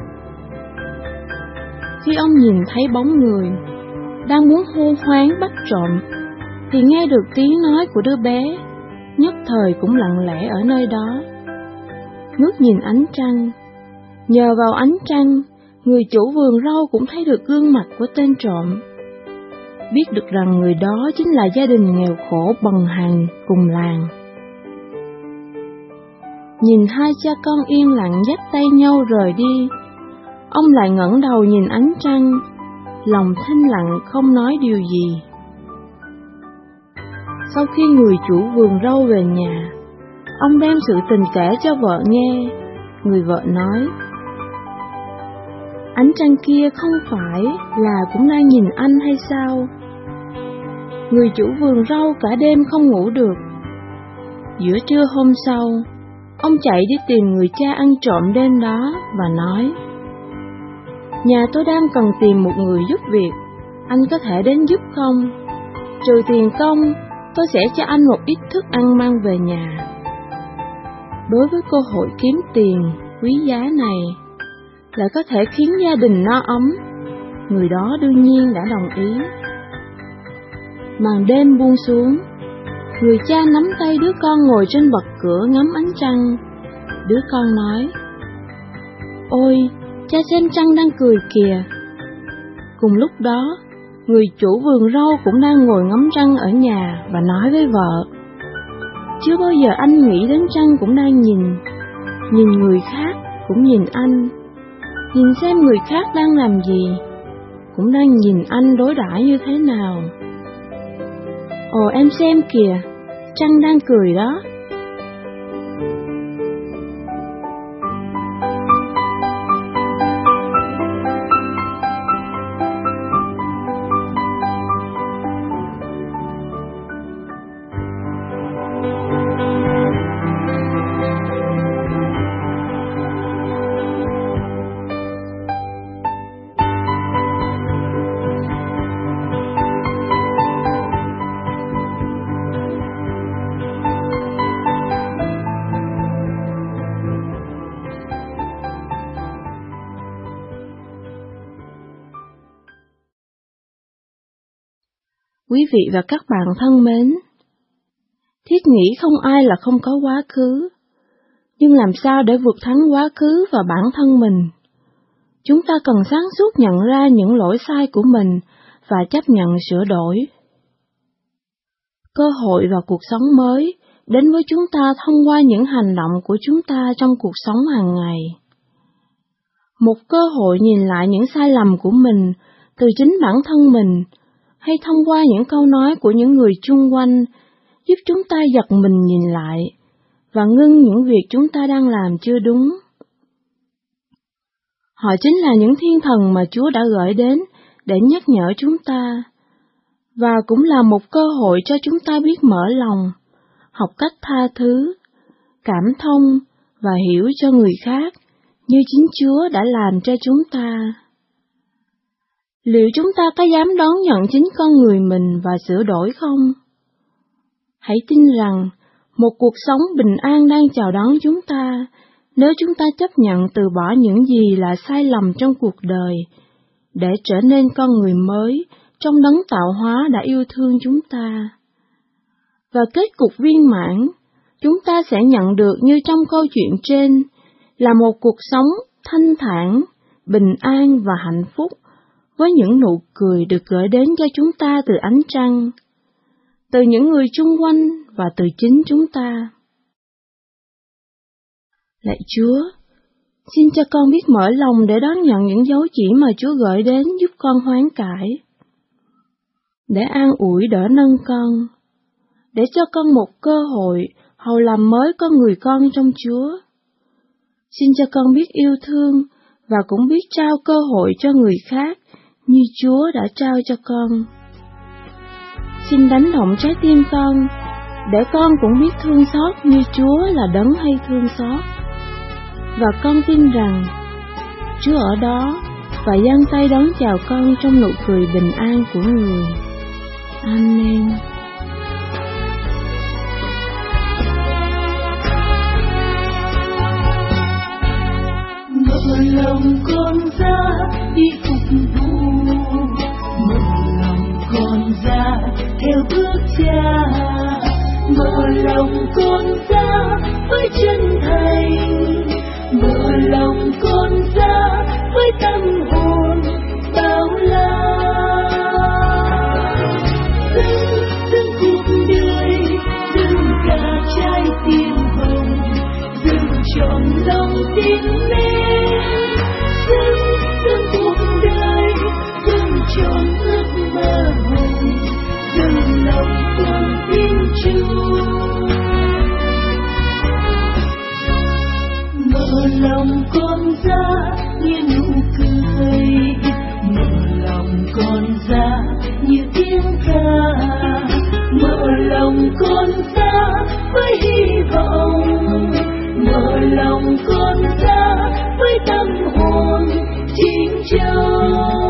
Khi ông nhìn thấy bóng người đang muốn hô hoán bắt trộm, thì nghe được tiếng nói của đứa bé, nhất thời cũng lặng lẽ ở nơi đó, ngước nhìn ánh trăng. Nhờ vào ánh trăng, người chủ vườn rau cũng thấy được gương mặt của tên trộm, biết được rằng người đó chính là gia đình nghèo khổ bần hàn cùng làng. Nhìn hai cha con yên lặng dắt tay nhau rời đi, ông lại ngẩng đầu nhìn ánh trăng, lòng thinh lặng không nói điều gì. Sau khi người chủ vườn rau về nhà, ông đem sự tình kể cho vợ nghe. Người vợ nói: ánh trăng kia không phải là cũng đang nhìn anh hay sao? Người chủ vườn rau cả đêm không ngủ được. Giữa trưa hôm sau, ông chạy đi tìm người cha ăn trộm đêm đó và nói: nhà tôi đang cần tìm một người giúp việc, anh có thể đến giúp không? Trừ tiền công, tôi sẽ cho anh một ít thức ăn mang về nhà. Đối với cơ hội kiếm tiền quý giá này, lại có thể khiến gia đình no ấm, người đó đương nhiên đã đồng ý. Màn đêm buông xuống, người cha nắm tay đứa con ngồi trên bậc cửa ngắm ánh trăng. Đứa con nói: ôi, cha xem trăng đang cười kìa. Cùng lúc đó, người chủ vườn rau cũng đang ngồi ngắm trăng ở nhà và nói với vợ: chưa bao giờ anh nghĩ đến trăng cũng đang nhìn, nhìn người khác cũng nhìn anh, nhìn xem người khác đang làm gì, cũng đang nhìn anh đối đãi như thế nào. Ồ, em xem kìa, trăng đang cười đó. Quý vị và các bạn thân mến, thiết nghĩ không ai là không có quá khứ, nhưng làm sao để vượt thắng quá khứ và bản thân mình? Chúng ta cần sáng suốt nhận ra những lỗi sai của mình và chấp nhận sửa đổi. Cơ hội và cuộc sống mới đến với chúng ta thông qua những hành động của chúng ta trong cuộc sống hàng ngày. Một cơ hội nhìn lại những sai lầm của mình từ chính bản thân mình, hay thông qua những câu nói của những người chung quanh, giúp chúng ta giật mình nhìn lại và ngưng những việc chúng ta đang làm chưa đúng. Họ chính là những thiên thần mà Chúa đã gửi đến để nhắc nhở chúng ta, và cũng là một cơ hội cho chúng ta biết mở lòng, học cách tha thứ, cảm thông và hiểu cho người khác như chính Chúa đã làm cho chúng ta. Liệu chúng ta có dám đón nhận chính con người mình và sửa đổi không? Hãy tin rằng một cuộc sống bình an đang chào đón chúng ta nếu chúng ta chấp nhận từ bỏ những gì là sai lầm trong cuộc đời để trở nên con người mới trong đấng tạo hóa đã yêu thương chúng ta. Và kết cục viên mãn, chúng ta sẽ nhận được như trong câu chuyện trên, là một cuộc sống thanh thản, bình an và hạnh phúc, với những nụ cười được gửi đến cho chúng ta từ ánh trăng, từ những người chung quanh và từ chính chúng ta. Lạy Chúa, xin cho con biết mở lòng để đón nhận những dấu chỉ mà Chúa gửi đến giúp con hoán cải, để an ủi đỡ nâng con, để cho con một cơ hội hầu làm mới con người con trong Chúa. Xin cho con biết yêu thương và cũng biết trao cơ hội cho người khác như Chúa đã trao cho con. Xin đánh động trái tim con, để con cũng biết thương xót như Chúa là đấng hay thương xót. Và con tin rằng, Chúa ở đó và giang tay đón chào con trong nụ cười bình an của người. Amen. Mở lòng con ra đi phục vụ, mở lòng con ra theo bước Cha, mở lòng con ra với chân thành, mở lòng con ra với tâm hồn bao la. Dâng dâng cuộc đời, dâng cả trái tim hồng, dâng trọn lòng tin mến. Dâng dâng cuộc đời, dâng trọn ước mơ hồng, dâng lòng con tin Chúa. Mở lòng con ra như nụ cười, mở lòng con ra như tiếng ca, mở lòng con ra với hy vọng, mở lòng con ra với tâm hồn chính trong.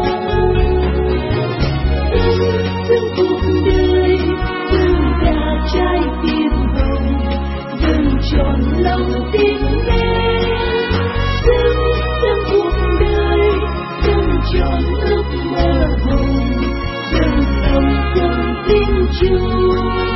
Dâng dâng cuộc đời, dâng cả trái tim hồng, dâng trọn lòng tin mến. Dâng dâng cuộc đời, dâng trọn ước mơ hồng, dâng lòng con tin Chúa.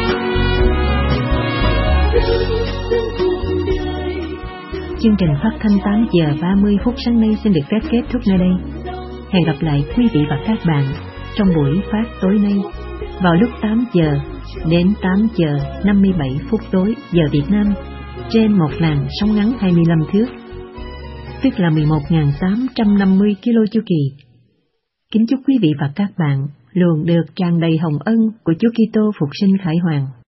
Dâng dâng cuộc đời. Chương trình phát thanh tám giờ ba mươi phút sáng nay xin được phép kết thúc nơi đây. Hẹn gặp lại quý vị và các bạn trong buổi phát tối nay vào lúc tám giờ đến tám giờ năm mươi bảy phút tối giờ Việt Nam trên một làn sóng ngắn hai mươi lăm thước, tức là mười một nghìn tám trăm năm mươi ki lô chu kỳ. Kính chúc quý vị và các bạn luôn được tràn đầy hồng ân của Chúa Kitô Phục Sinh Khải Hoàn.